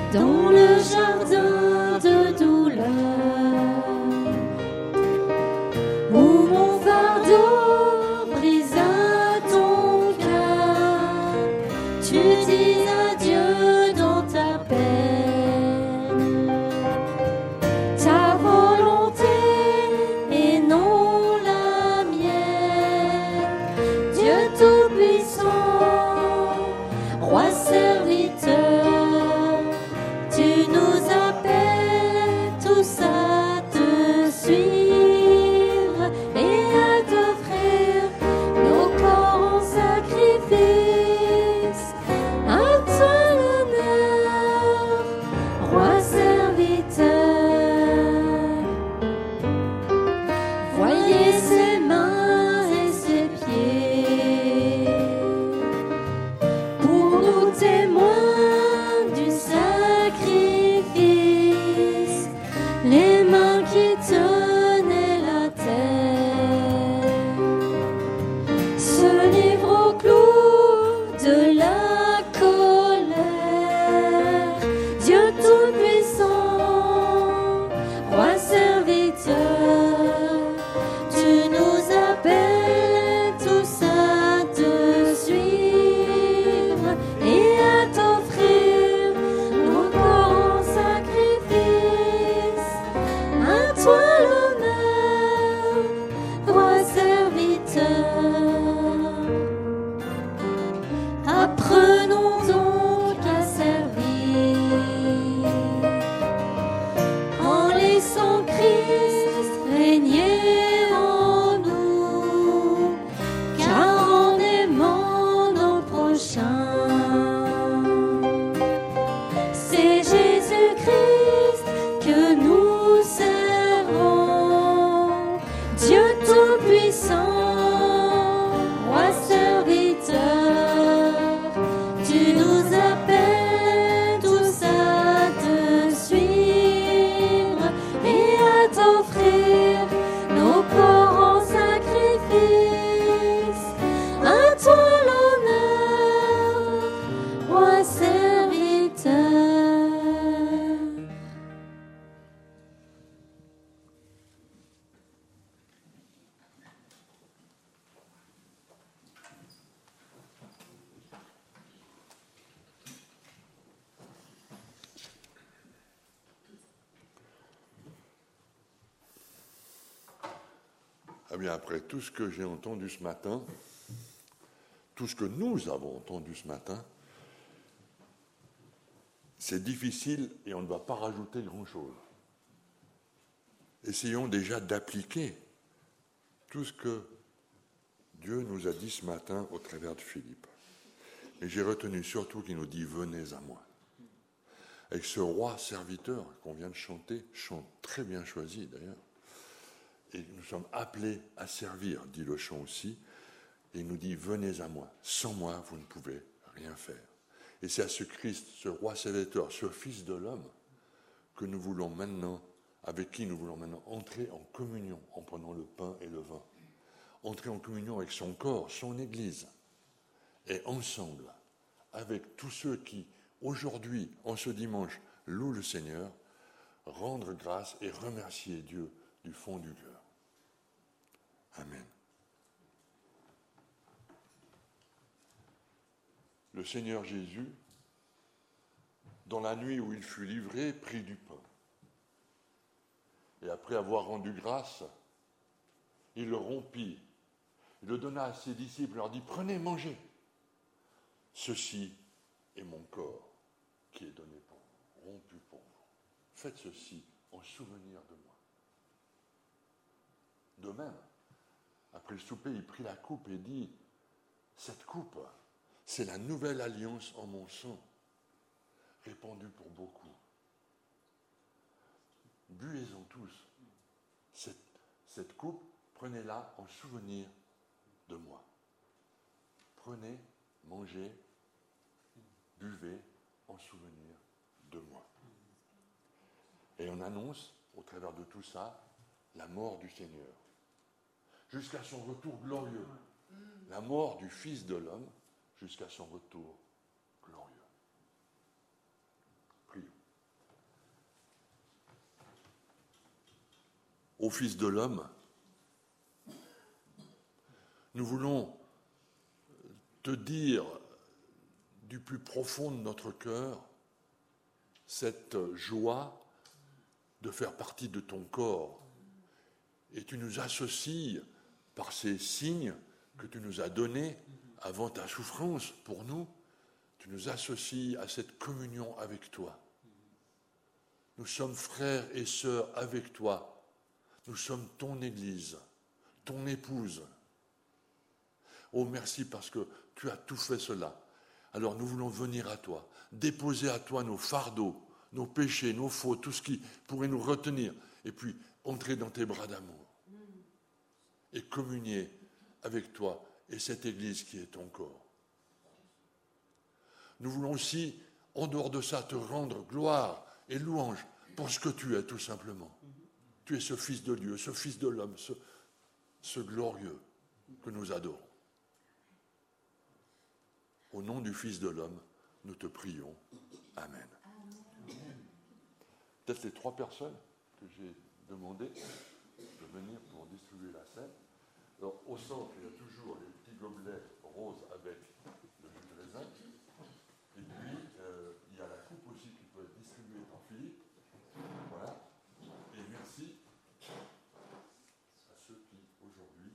dans le jardin de douleur, où mon fardeau brisa ton cœur, tu dis adieu dans ta peine, ta volonté et non la mienne, Dieu Tout-Puissant, Roi serviteur, tu nous appelles tous à te suivre et à t'offrir nos corps en sacrifice. À toi l'honneur, Roi serviteur. Voyez ses mains et ses pieds, pour nous témoins du sacrifice, les mains qui tenaient la terre se livrent au clou de la colère. Dieu Tout-Puissant, Roi serviteur, tu nous appelles tous à te suivre et à t'offrir nos corps en sacrifice. À toi l'honneur, Roi serviteur. Apprenons donc à servir en laissant Christ régner en nous, car en aimant nos prochains, c'est Jésus-Christ que nous servons. Dieu Tout-Puissant, Roi serviteur, tu nous appelles tous à te suivre et à t'offrir nos corps en sacrifice. À toi l'honneur, Roi serviteur. Ah bien, après tout ce que j'ai entendu ce matin, tout ce que nous avons entendu ce matin, c'est difficile et on ne va pas rajouter grand-chose. Essayons déjà d'appliquer tout ce que Dieu nous a dit ce matin au travers de Philippe. Et j'ai retenu surtout qu'il nous dit « Venez à moi ». Avec ce roi serviteur qu'on vient de chanter, chant très bien choisi d'ailleurs, et nous sommes appelés à servir, dit le chant aussi, et il nous dit « Venez à moi, sans moi vous ne pouvez rien faire ». Et c'est à ce Christ, ce roi serviteur, ce Fils de l'homme, que nous voulons maintenant, avec qui nous voulons maintenant entrer en communion en prenant le pain et le vin. Entrer en communion avec son corps, son Église, et ensemble, avec tous ceux qui, aujourd'hui, en ce dimanche, louent le Seigneur, rendre grâce et remercier Dieu du fond du cœur. Amen. Le Seigneur Jésus, dans la nuit où il fut livré, prit du pain. Et après avoir rendu grâce, il le rompit. Il le donna à ses disciples, leur dit « Prenez, mangez. Ceci est mon corps qui est donné pour vous, rompu pour vous. Faites ceci en souvenir de moi. » De même, après le souper, il prit la coupe et dit « Cette coupe, c'est la nouvelle alliance en mon sang, répandue pour beaucoup. Buvez-en tous. Cette coupe, prenez-la en souvenir de moi. » Prenez, mangez, buvez en souvenir de moi. Et on annonce, au travers de tout ça, la mort du Seigneur, jusqu'à son retour glorieux. La mort du Fils de l'homme, jusqu'à son retour glorieux. Prions. au Fils de l'homme. Nous voulons te dire du plus profond de notre cœur cette joie de faire partie de ton corps. Et tu nous associes par ces signes que tu nous as donnés avant ta souffrance pour nous, tu nous associes à cette communion avec toi. Nous sommes frères et sœurs avec toi. Nous sommes ton Église, ton épouse. Oh, merci parce que tu as tout fait cela. Alors nous voulons venir à toi, déposer à toi nos fardeaux, nos péchés, nos fautes, tout ce qui pourrait nous retenir, et puis entrer dans tes bras d'amour et communier avec toi et cette Église qui est ton corps. Nous voulons aussi, en dehors de ça, te rendre gloire et louange pour ce que tu es, tout simplement. Tu es ce Fils de Dieu, ce Fils de l'homme, ce glorieux que nous adorons. Au nom du Fils de l'homme, nous te prions. Amen. Peut-être les 3 personnes que j'ai demandé de venir pour distribuer la scène. Alors, au centre, il y a toujours les petits gobelets roses avec le jus de raisin. Et puis, il y a la coupe aussi qui peut être distribuée par Philippe. Voilà. Et merci à ceux qui, aujourd'hui,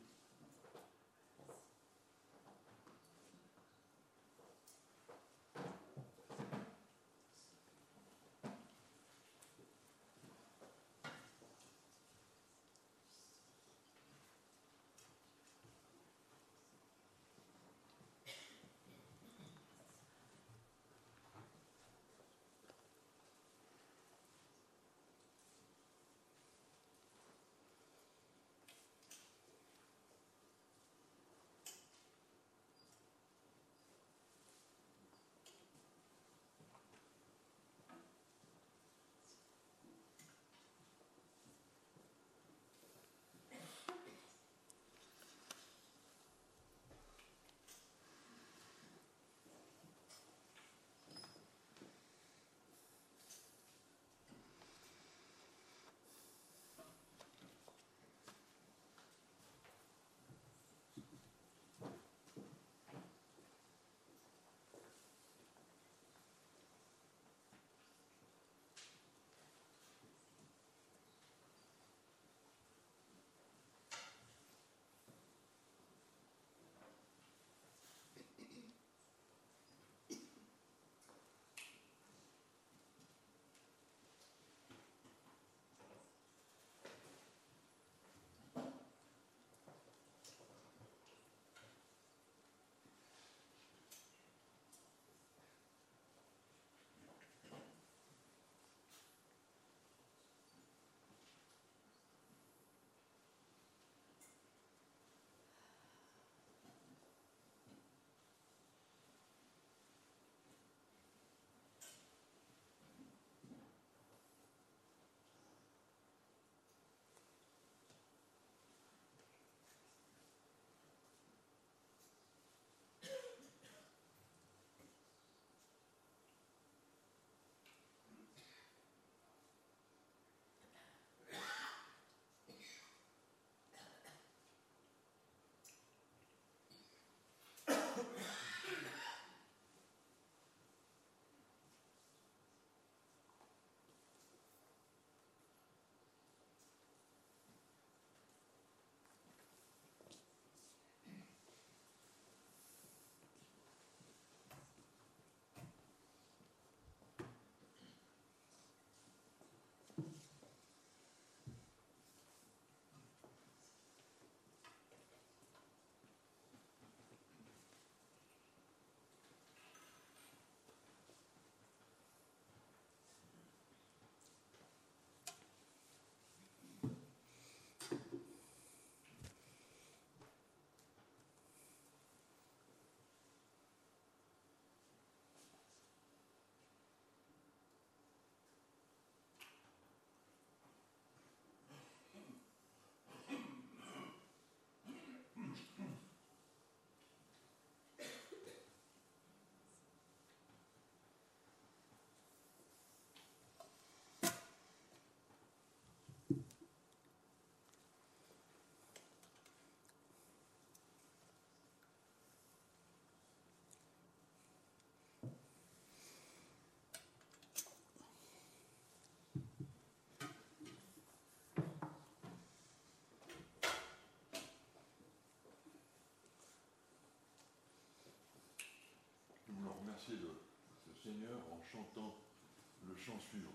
chantant le chant suivant.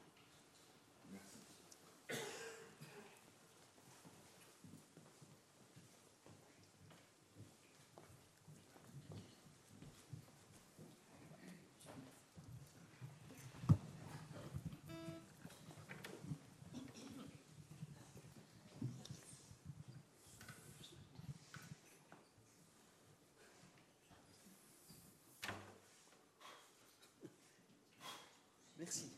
Merci. Merci.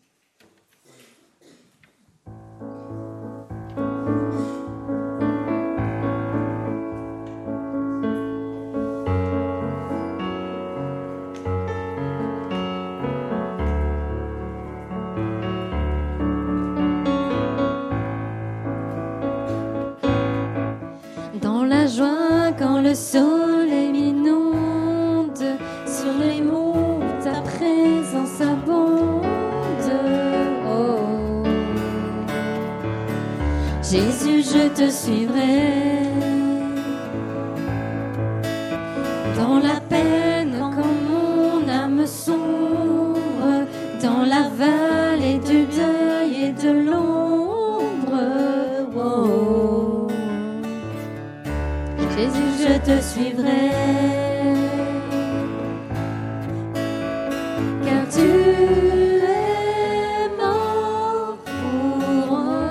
Dans la joie, quand le soleil m'inonde, sur les monts, ta présence abonde. Oh. Jésus, je te suivrai. Dans la peine, quand mon âme sombre, dans la vallée du deuil et de l'ombre. Oh. Jésus, je te suivrai, car tu es mort pour moi.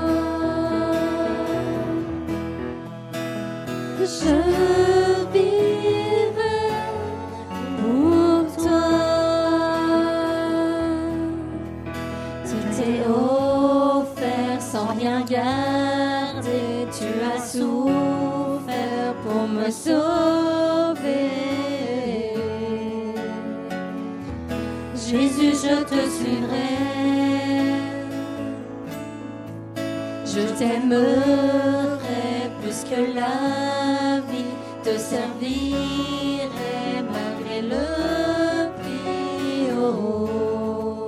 Je vivrai pour toi. Tu t'es offert sans rien garder, tu as souffert pour me sauver. Jésus, je te suivrai. Je t'aimerai plus que la vie, te servirai malgré le prix. Oh.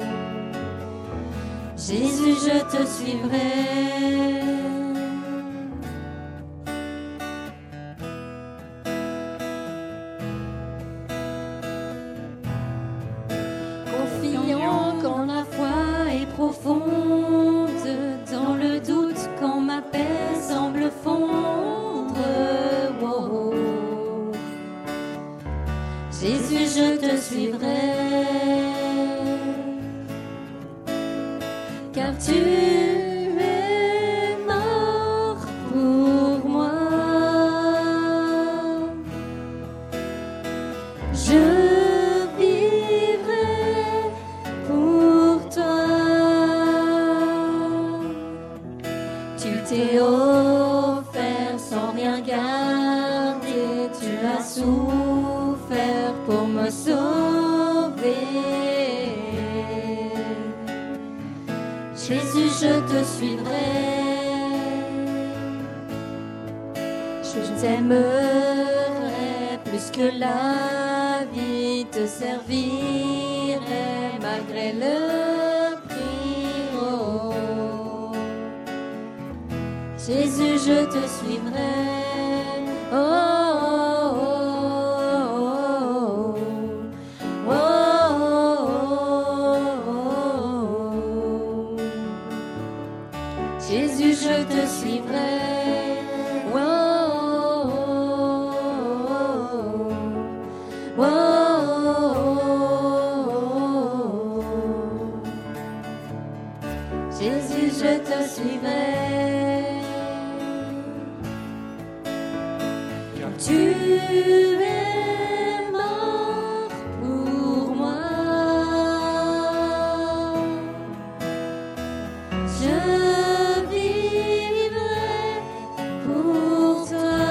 Jésus, je te suivrai. Confiant quand la foi est profonde, dans le doute quand ma paix semble fondre. Oh. Jésus, je te suivrai, car tu es mort pour moi. Je vivrai pour toi. Tu t'es offert sans rien garder, tu as souffert pour me sauver. Jésus, je te suivrai. Je t'aimerai plus que la vie, te servirai malgré le prix. Oh. Jésus, je te suivrai. Oh, oh, oh, oh, oh, oh, oh. Jésus, je te suivrai. Oh, oh, oh, oh. Jésus, je te suivrai. Tu es mort pour moi. Je vivrai pour toi.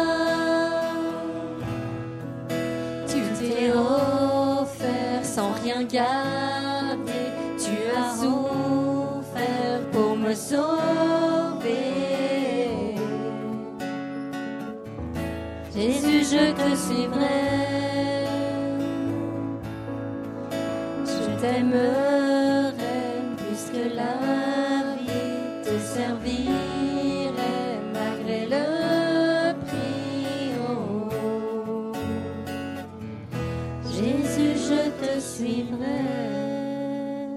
Tu t'es offert sans rien garder, tu as souffert pour me sauver. Jésus, je te suivrai. Je t'aimerai plus que la vie, te servirai malgré le prix. Oh. Jésus, je te suivrai.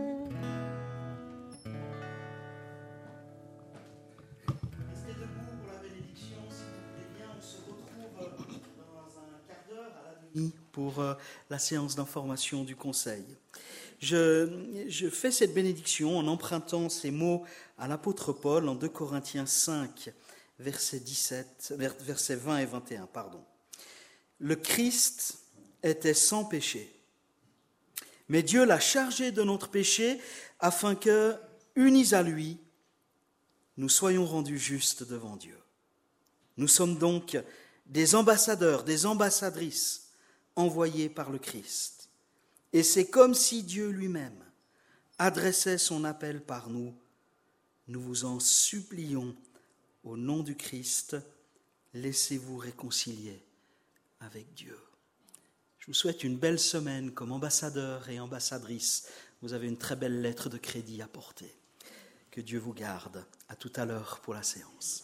pour la séance d'information du Conseil. Je fais cette bénédiction en empruntant ces mots à l'apôtre Paul en 2 Corinthiens 5, versets 20 et 21. Le Christ était sans péché, mais Dieu l'a chargé de notre péché afin que, unis à lui, nous soyons rendus justes devant Dieu. Nous sommes donc des ambassadeurs, des ambassadrices envoyés par le Christ. Et c'est comme si Dieu lui-même adressait son appel par nous. Nous vous en supplions, au nom du Christ, laissez-vous réconcilier avec Dieu. Je vous souhaite une belle semaine comme ambassadeur et ambassadrice. Vous avez une très belle lettre de crédit à porter. Que Dieu vous garde. À tout à l'heure pour la séance.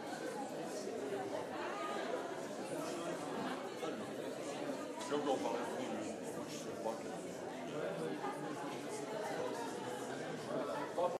Je vais vous en parler.